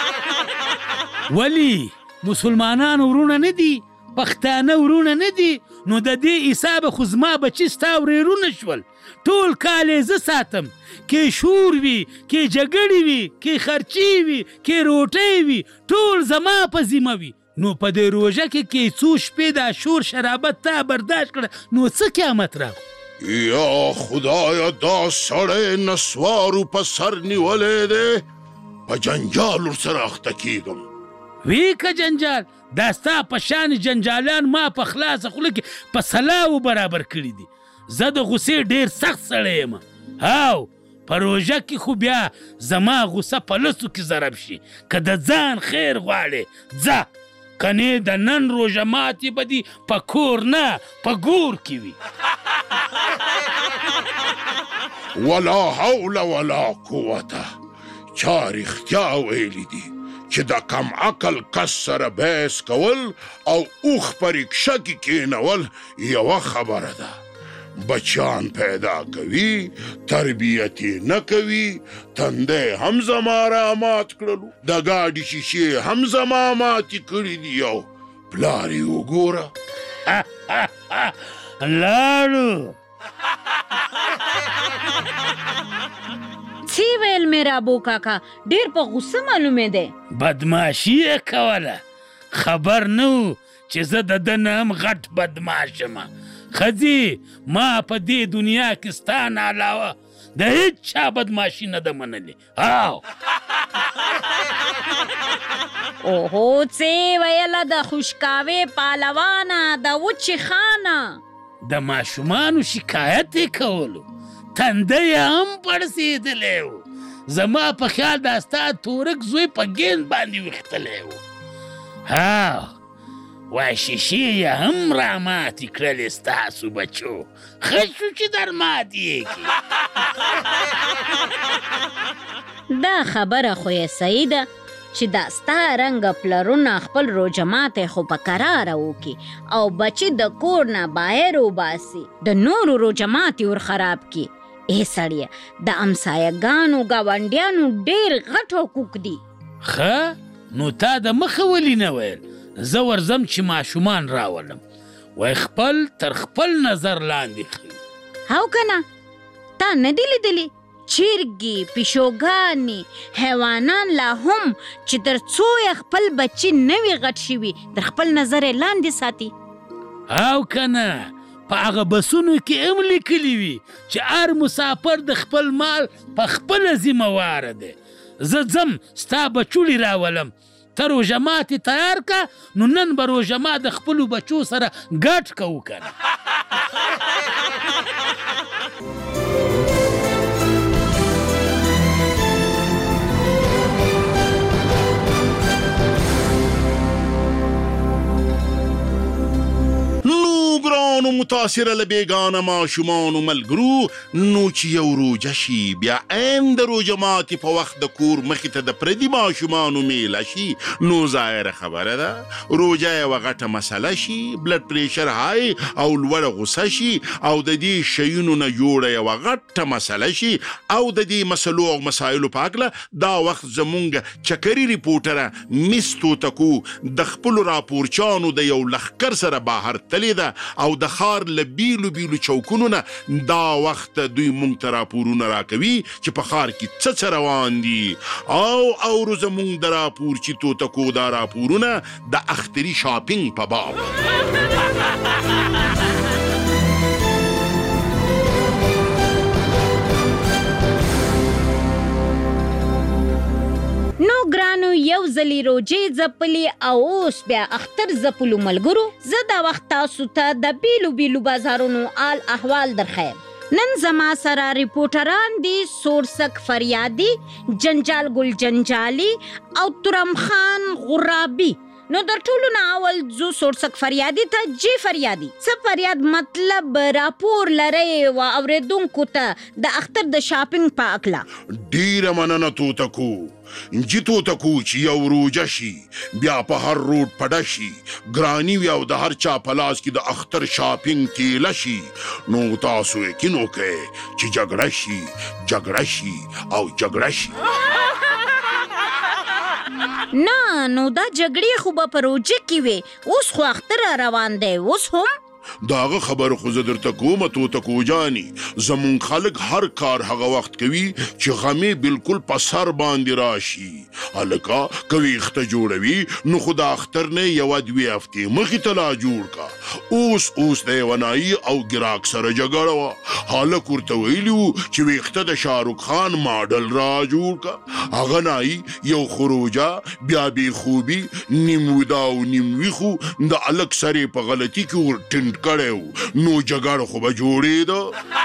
ولې مسلمانان ورونه نه دي؟ پښتانه ورونه نه دي؟ نو د دې حساب خو زما بچي ستا ورېرونه شول. ټول کال یې زه ساتم، کې شور وي، کې جګړې وي، کې خرچې وي، کې روټۍ وي، ټول زما په ذمه وي. نو په دې روژه کې کې څو شپې دا شور شرابت تا برداشت کړه، نو څه قیامت راغو؟ یا خدایا دا سړی نسوارو په سر نیولی دی، په جنجال ورسره اخته کېږم. وی که جنجال؟ دا ستا په شان جنجالان ما په خلاصه خوله کې په سلاو برابر کړي دي. زه د غصې ډېر سخت سړی یم. هاو په روژه کې خو بیا زما غصه په لسو کې ضرب شي. که د ځان خیر غواړې ځه، کنې د نن روژه ماتې به دي په کور نه په ګور کې وي. ولا حول ولا قوته. چا رښتیا ویلي دي چې د کم عقل کس سره بحث کول او اوښ په رکشه کې کېنول یوه خبره ده. بچیان پیدا کوي، تربیت یې نه کوي، تندی هم زما را مات کړلو، د ګاډي شیشې هم زما ماتې کړي دي. او پلار یې وګوره. لاړو څه ویل میرا ابو کاکا؟ ډېر په غصه معلومې دی. بدماشي یې کوله، خبر نه و چې زه د ده نه هم غټ بدماش یم. ښځې ما په دې دنیا کې ستا نه علاوه د هېڅ چا بدماشي نه ده منلې. او اوهو څه ویله د خوشکاوې پهلوانه، د وچې خانه. د ماشومانو شکایت یې کولو، تندی هم پړسېدلی و. زما په خیال دا ستا تورک زوی په ګیند باندې ویښتلی و. ها وای شیشې یې هم را ماتې کړلې ستاسو بچو. ښه شو چې در ماتې یې کړي. دا خبره خو یې صحیح ده چې دا ستا رنګه پلرونه خپل روژه ماتې خو په کراره وکړي او بچي د کور نه بهر وباسي، د نورو روژه ماتې ور خراب کړي. ای سړیه، د امسایهګانو ګاونډیانو ډېر غټ حقوق دي. ښه نو تا د مخه ولې نه ویل؟ زه ورځم چې ماشومان راولم، وای خپل تر خپل نظر لاندې ښي. هاو که نه؟ تا نه دي لیدلي چرګې، پیشوګانې، حیوانان لا هم چې تر څو یې خپل بچي نه وي غټ شوي تر خپل نظر یې لاندې ساتي؟ هاو که نه؟ په هغه بسونو کې هم لیکلي وي چې هر مسافر د خپل مال په خپله ذمه واره دی. زه ځم ستا بچوړي راولم، ته روژه ماتې تیار که، نو نن به روژه مات د خپلو بچو سره ګډ کوو که نه. ګرانو متاثره له بېګانه ماشومانو ملګرو، نو چې یو روژه شي بیا عین د روژه ماتې په وخت د کور مخې ته د پردي ماشومانو میله شي، نو ظاهره خبره ده روژه یوه غټه مسله شي، بلډ پریشر های او لوړه غوسه شي او د دې شیونو نه جوړه یوه غټه مسله شي. او د دې مسلو او مسایلو په هکله دا وخت زمونږ چکري ریپورټره مس توتکو د خپلو راپورچانو د یو لښکر سره بهر تلې ده او د ښار له بیلو بیلو چوکونو نه دا وخت دوی مونږ ته راپورونه راکوي چې په ښار کې څه څه روان دي. او اورو زمونږ د راپورچي توتکو دا راپورونه د اختري شاپینګ په باب. نو ګرانو یو ځلې روژې ځپلې او اوس بیا اختر ځپلو ملګرو، زه دا وخت تاسو ته د بیلو بیلو بازارونو آل احوال درخیم. نن زما سره ریپورټران دي سورسک فریادي، جنجال ګل جنجالي او ترم خان غرابي. نو در ټولو نه اول زو سورسک فریادي ته. جی فریادي، څه فریاد مطلب راپور لرئ و اورېدونکو ته د اختر د شاپینګ په هکله؟ ډېره مننه توتکو. جی توتکو چې یو روژه شي بیا په هر روډ پډه شي، ګراني وي او د هر چا په لاس کې د اختر شاپینګ تیله شي، نو تاسو یقین وکړئ چې جګړه شي جګړه شي او جګړه شي. نه نو دا جګړې خو به په روژه کې وي، اوس خو اختر روان دی، اوس هم داغه خبر خو زه درته کومه توتکو جاني زمونږ خلک هر کار هغه وخت کوي چې غمې بالکل په سر باندې راشي هلکه که ویښته جوړوي نو خو د اختر نه یوه دوې هفتې مخې ته لا جوړ کا اوس اوس د یونایي او ګراک سره جګړه وه هلک ورته ویلي وو چې ویښته د شاهرخ خان ماډل را جوړ کا هغه نایي یو خروجه بیا بې خوبي نیم ودا او نیم ویښو د هلک سر یې په غلطي کې ور ټینټ کړی و نو جګړه خو به جوړېده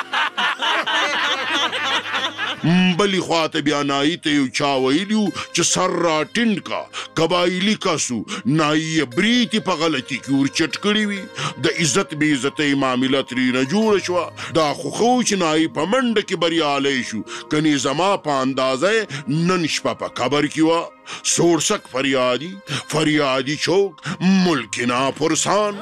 بلې خواته بیا نایي ته یو چا ویلي وو چې سر را ټینډ کا قبایلي کس و نایي یې برېتې په غلطي کې ور چټ کړي وي د عزت بې عزتۍ معامله ترېنه جوړه شوه دا خو ښه و چې نایي په منډه کې بریالی شو کنې زما په اندازه نن شپه په قبر کې وه سوړسک فریادي فریادي چوک ملکنا پرسان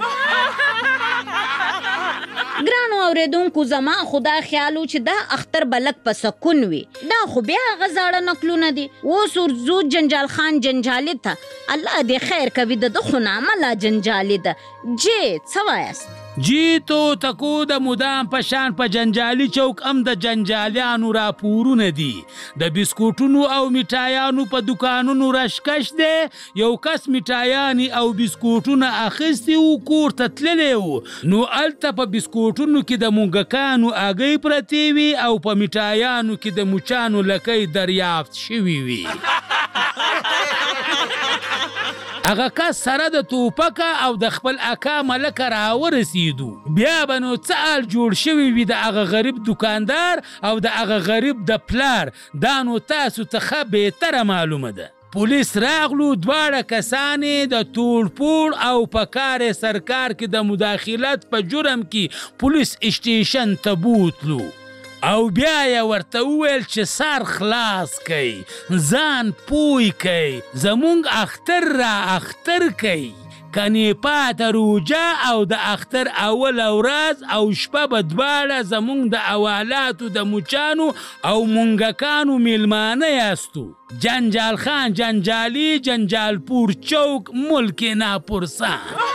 ګرانو اوریدونکو زما خدا خیالو چې دا اختر بلک په سکون وي دا خو بیا هغه زاړه نقلونه دي اوس ورځو جنجال خان جنجالي ته الله دې خیر کوي د ده خو نامه لا جنجالي ده جې څه وایاست جی تو تکو د مدام پشان په جنجالي چوک ام د جنجالیانو راپورونه دي د بسکوټونو او میټایانو په دکانونو رشکش دی یو کس میټایانی او بسکوټونه اخیستي و کور ته تللی و نو هلته په بسکوټونو کې د موږکانو اګۍ پرتې وي او په میټایانو کې د مچانو لکۍ دریافت شوي وي هغه کس سره د توپکه او د خپل اکا ملکه راورسېدو بیا به نو څه حال جوړ شوي وي د هغه غریب دکاندار او د هغه غریب د پلار دا نو تاسو ته ښه بهتره معلومه ده پولیس راغلو دواړه کسانې د توړپوړ او په کار سرکار کې د مداخلت په جرم کې پولیس اسټیشن ته بوتلو او بیا یې ورته وویل چې سر خلاص کئ ځان پوی کئ زمونږ اختر را اختر کئ کنې پاته روجه او د اختر اوله ورځ او شپه به دواړه زمونږ د اوالاتو د مچانو او مونږکانو میلمانه یاستو جنجال خان جنجالي جنجالپور چوک ملک ناپرسان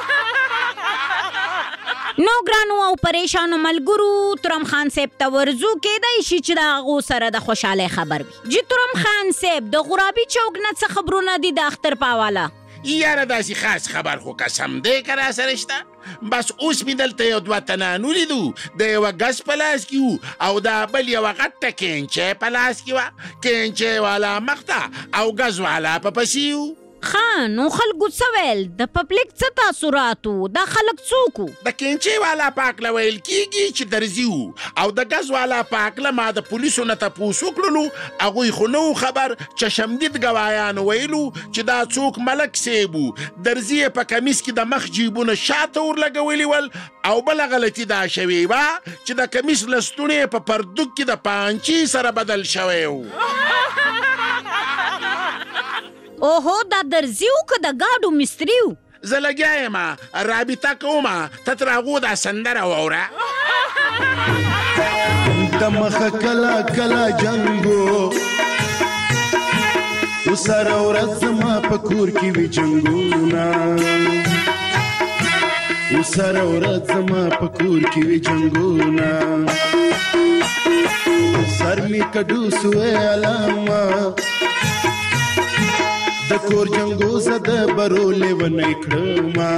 نو ګرانو او پریشانو ملګرو ترم خان صاحب ته ورځو کېدای شي چې د هغو سره د خوشحالۍ خبر وي جی ترم خان صاحب د غرابي چوک نه څه خبرونه دي د اختر په حواله یاره داسې خاص خبر خو قسم دی که راسره شته بس اوس مې دلته یو دوه تنان ولیدو د یوه ګز په لاس کې وو او دا بل یوه غټه کینچی په لاس کې وه کینچی والا مخ ته او ګز والا په پسې وو خان نو خلکو څه ویل د پبلک څه تاثرات وو دا خلک څوک وو د کینچی والا په هکله ویل کېږي چې درزي وو او د ګز والا په هکله ما د پولیسو نه تپوس وکړلو هغوی خو نه و خبر چشمدید ګوایانو ویلو چې دا څوک ملک صیب وو درزي یې په کمیس کې د مخ جیبونه شاته ورلګولي ول او بله غلطي دا شوې وه چې د کمیس لستوڼې یې په پردوک کې د پانچي سره بدل شوی وو اوهو دا درزي و که د ګاډو مستري و زه لګیا یم رابطه کومه ته تر هغو دا سندره واوره د مخه کله کله جنګو وسره ورځ زما په کور کې وي جنګونه وسره ورځ زما په کور کې وي جنګونه سر می کډو سوې علامه د کور جنګو زده برولې ونی کړما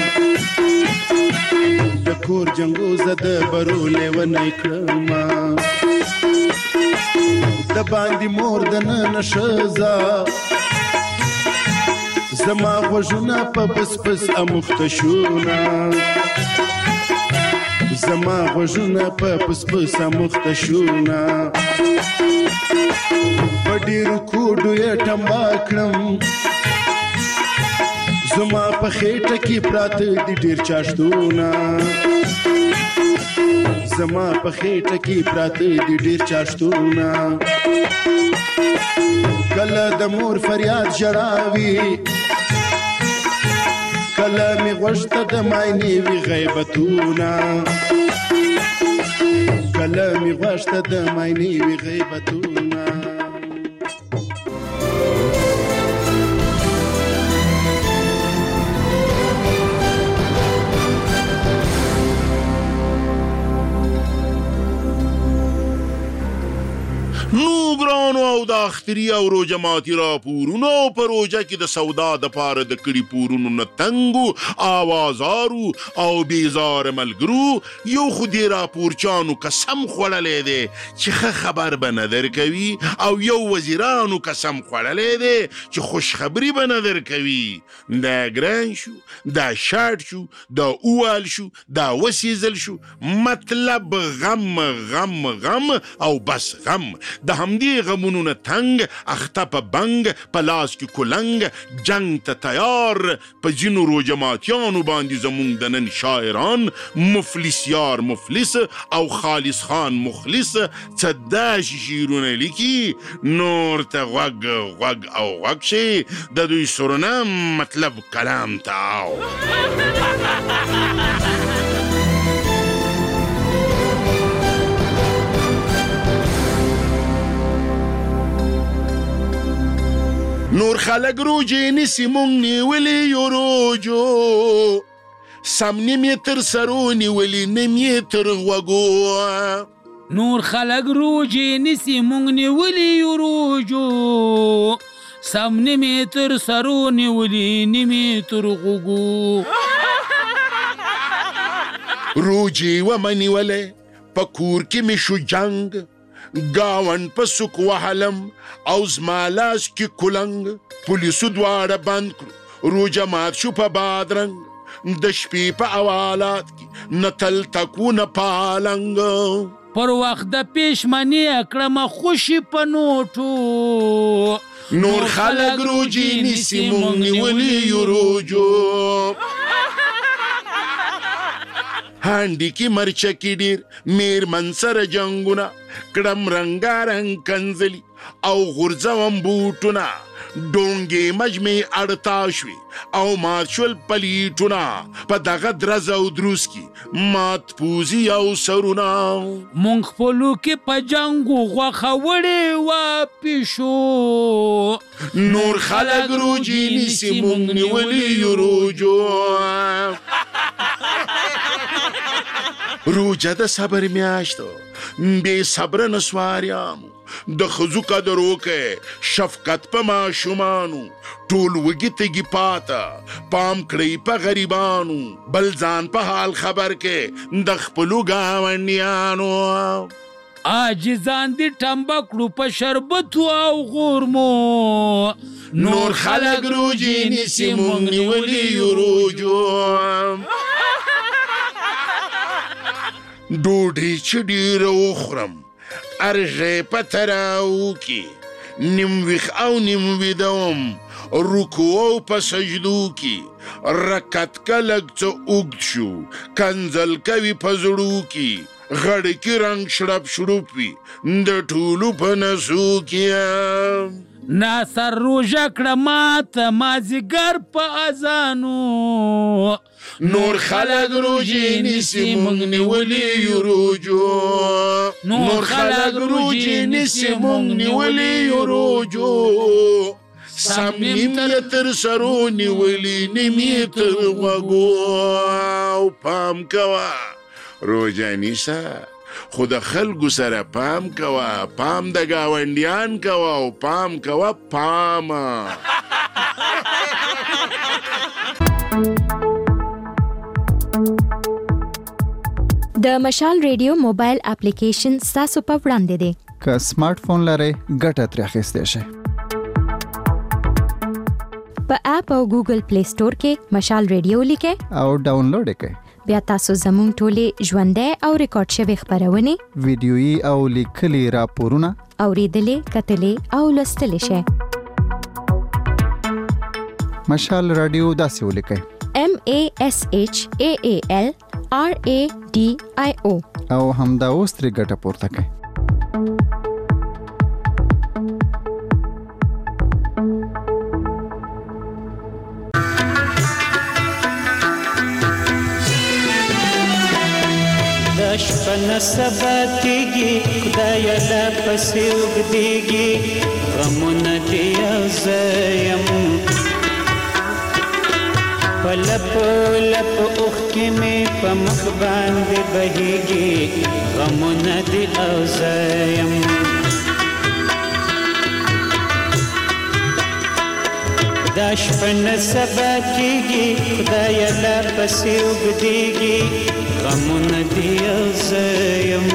د کور جنګو زده برولې ونی کړما د باندې مور د نن شزا زما غوږونه په پس پس امخته شونه زما غوږونه په پس پس امخته شونه په ډېرو کوډو یې ټمبا کړم زما په خېټه کې پراته دي ډېر چاشتونه زما په خېټه کې پراته دي ډېر چاشتونه کله د مور فریاد ژړاوي کله مې غوږ ته د ماینې وي غیبتونه کله مې غوږ ته د ماینې وي غیبتونه نو ګرانو او د اختري او روژه ماتي راپورونو په روژه کې د سودا دپاره د کړي پورونو نه تنګو اوازارو او بیزاره ملګرو یو خو دې راپورچانو قسم خوړلی دی چې ښه خبر به نه درکوي او یو وزیرانو قسم خوړلی دی چې خوشخبري به نه درکوي. دا ګران شو، دا شاټ شو، دا اوال شو، دا وسیزل شو، مطلب غم غم غم او بس غم. د همدې غمونو نه تنګ اخته په بنګ په لاس کې کلنګ جنگ ته تیار په ځینو روژه ماتیانو باندې زمونږ د نن شاعران مفلس یار مفلس او خالص خان مخلص څه داسې شعرونه لیکي نور ته غوږ غوږ او غوږ شي د دوی سرونه مطلب کلام ته او نور خلق روجې نیسي مونږ نیولې یو روجو سم نیم یې تر سرو نیولې نیم یې تر غوږو. نور خلق روجې نیسي مونږ نیولې یو روجو سم نیم یې تر سرو نیولې نیم یې تر غوږو. روجې ومه نیولې په کور کې مې شو جنګ گاون په سوک وهلم او زما لاس کې کلنګ پولیسو دواړه بند کړو روژه مات شو په بادرنګ د شپې په اوالات کې نه تل تکو نه پالنګ پر وخت د پېشمني کړمه خوشي په نوټو نور خلک روجې نیسي مونږ نیولي یو روجو هانډي کې مرچه کې ډېر میرمن سره جنګونه کړم رنګارنګ کنځلي او غورځوم بوټونه ډونګې مجمې اړتا شوې او مات شول پلیټونه په دغه درز او دروس کې مات پوزي او سرونه مونږ خپلو کې په جنګو غوښه وړې وه پیشو نور خلک روجې نیسي مونږ نیولي یو روجو روجه د صبر میاشتو بې صبره نسواریانو د ښځو قدر وکئ شفقت په ماشومانو ټول وږي تږي پاته پام کړئ په غریبانو بل ځان په حال خبر کې د خپلو ګاونډیانو عاجزان دي ټمبه کړو په شربتو او غورمو نور خلک روجې نیسي مونږ نیولي یو روجو ډوډۍ چې ډېره وخورم ارژې په تراو کې نیم ویښ او نیم ویده وم رکو او په سجدو کې رکت که لږ څه اوږد شو کنځل کوي په زړو کې غړ کې رنګ شړپ شړوپ وي د ټولو په نسو کې ناصر روژه کړه ماته مازدیګر په اذانو نور خلک روجې نیسي مونږ نیولي یو روجو نور خلک روجې نیسي مونږ نیولي یو روجو سم نیم یې تر سرو نیولي نیم یې تر غوږو او پام کوه روژه نیسه خو د خلکو سره پام کوه پام د ګاونډیان کوه او پام کوه پامه د مشال ریډیو موبایل اپلیکیشن ستاسو په وړاندې دی که سمارټ فون لرئ ګټه ترې اخیستی شئ په اپ او ګوګل پلی سٹور کې مشال ریډیو لیکئ او ډاونلوډ یې کړئ بیا تاسو زموږ ټولې ژوندۍ او ریکارډ شوې خپرونې ویډیويي او لیکلي راپورونه اوریدلې کتلې او لوستلې شئ مشال رادیو داسې ولیکئ M A S H A A L R A D I O او همدا اوس ترې ګټه پورته کړئ شپه سبا کېږي خدایه لا پسې اوږدېږي غمونه دې یو زه یم په لپو لپو اوښکې مې په مخ باندې بهېږي غمونه دې او زه یم دا شپه سبا کیږي خدای لا پسې وګديږي غمونه دي او زه یم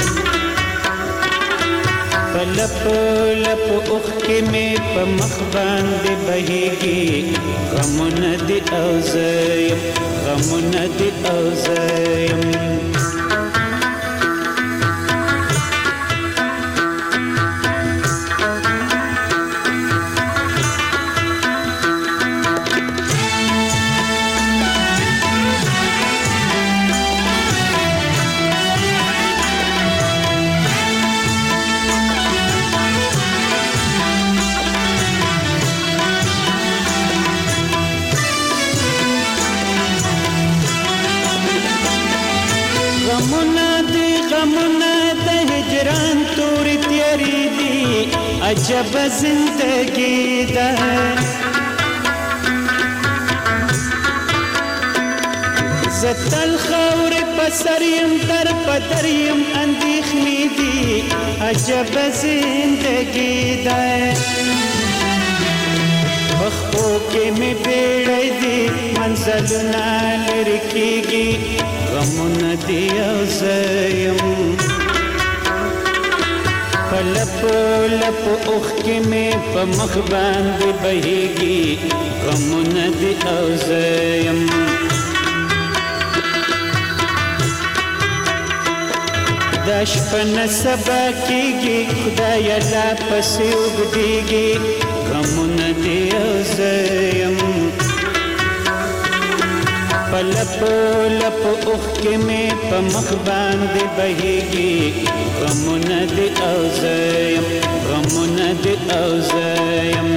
په لپو لپو اوښکې مې په مخ باندې بهیږي غمونه دي او زه یم غمونه دي او زه یم عجب زندگی ده زتل خور پسر یم در پدر یم اندیخنی دی عجب زندگی ده بخو کې می بیړې دی منزلونه لرکیږي غمونه دی او زیم لپو لپو اوښکې مې په مخ باندې بهیږي غمونه دي او زه یم دا شپه نه سبا کیږي خدایه لا پسې اوږدیږي غمونه دي او زه یم په لپو لپو اوښکې مې په مخ باندې بهیږي غمونه دي او زه یم غمونه دي او زه یم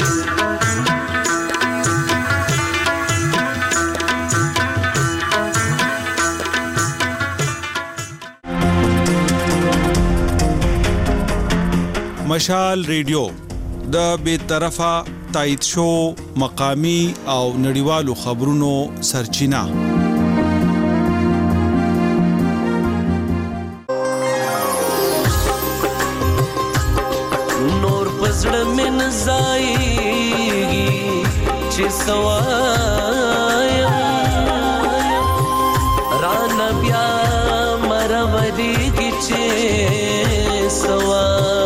مشال ریډیو د بے طرفه تایید شو مقامی او نړیوالو خبرونو سرچینه نور پزړه من زایږي چې سوایا ران بیا مروديږي چې سوایا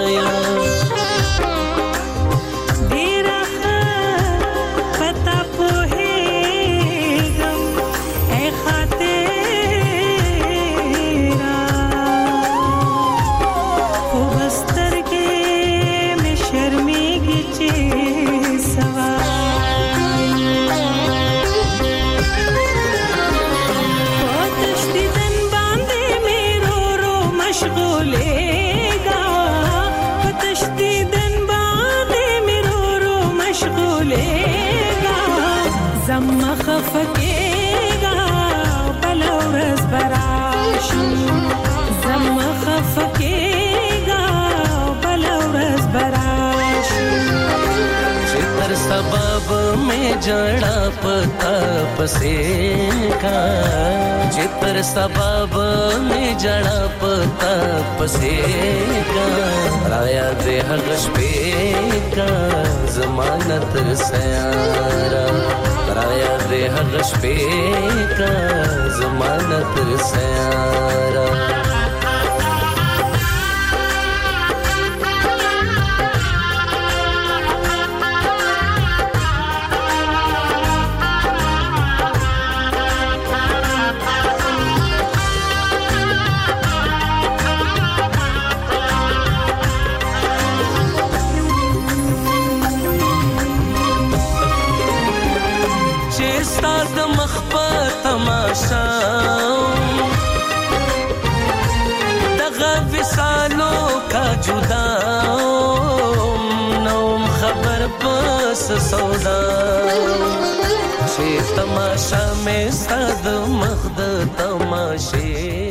خفکیگا بلورز براشو زم خفکیگا بلورز براشو چتر سبب میں جڑا پتا پسیگا چتر سبب میں جڑا پتا پسیگا رایا دے حغش پیگا زمانت سیارا رایا دے حغش پیگا زمانت سیارا دغه وصالو کا جدا نوم خبر پس سودا چې تماشا مې ستاد مخد تماشه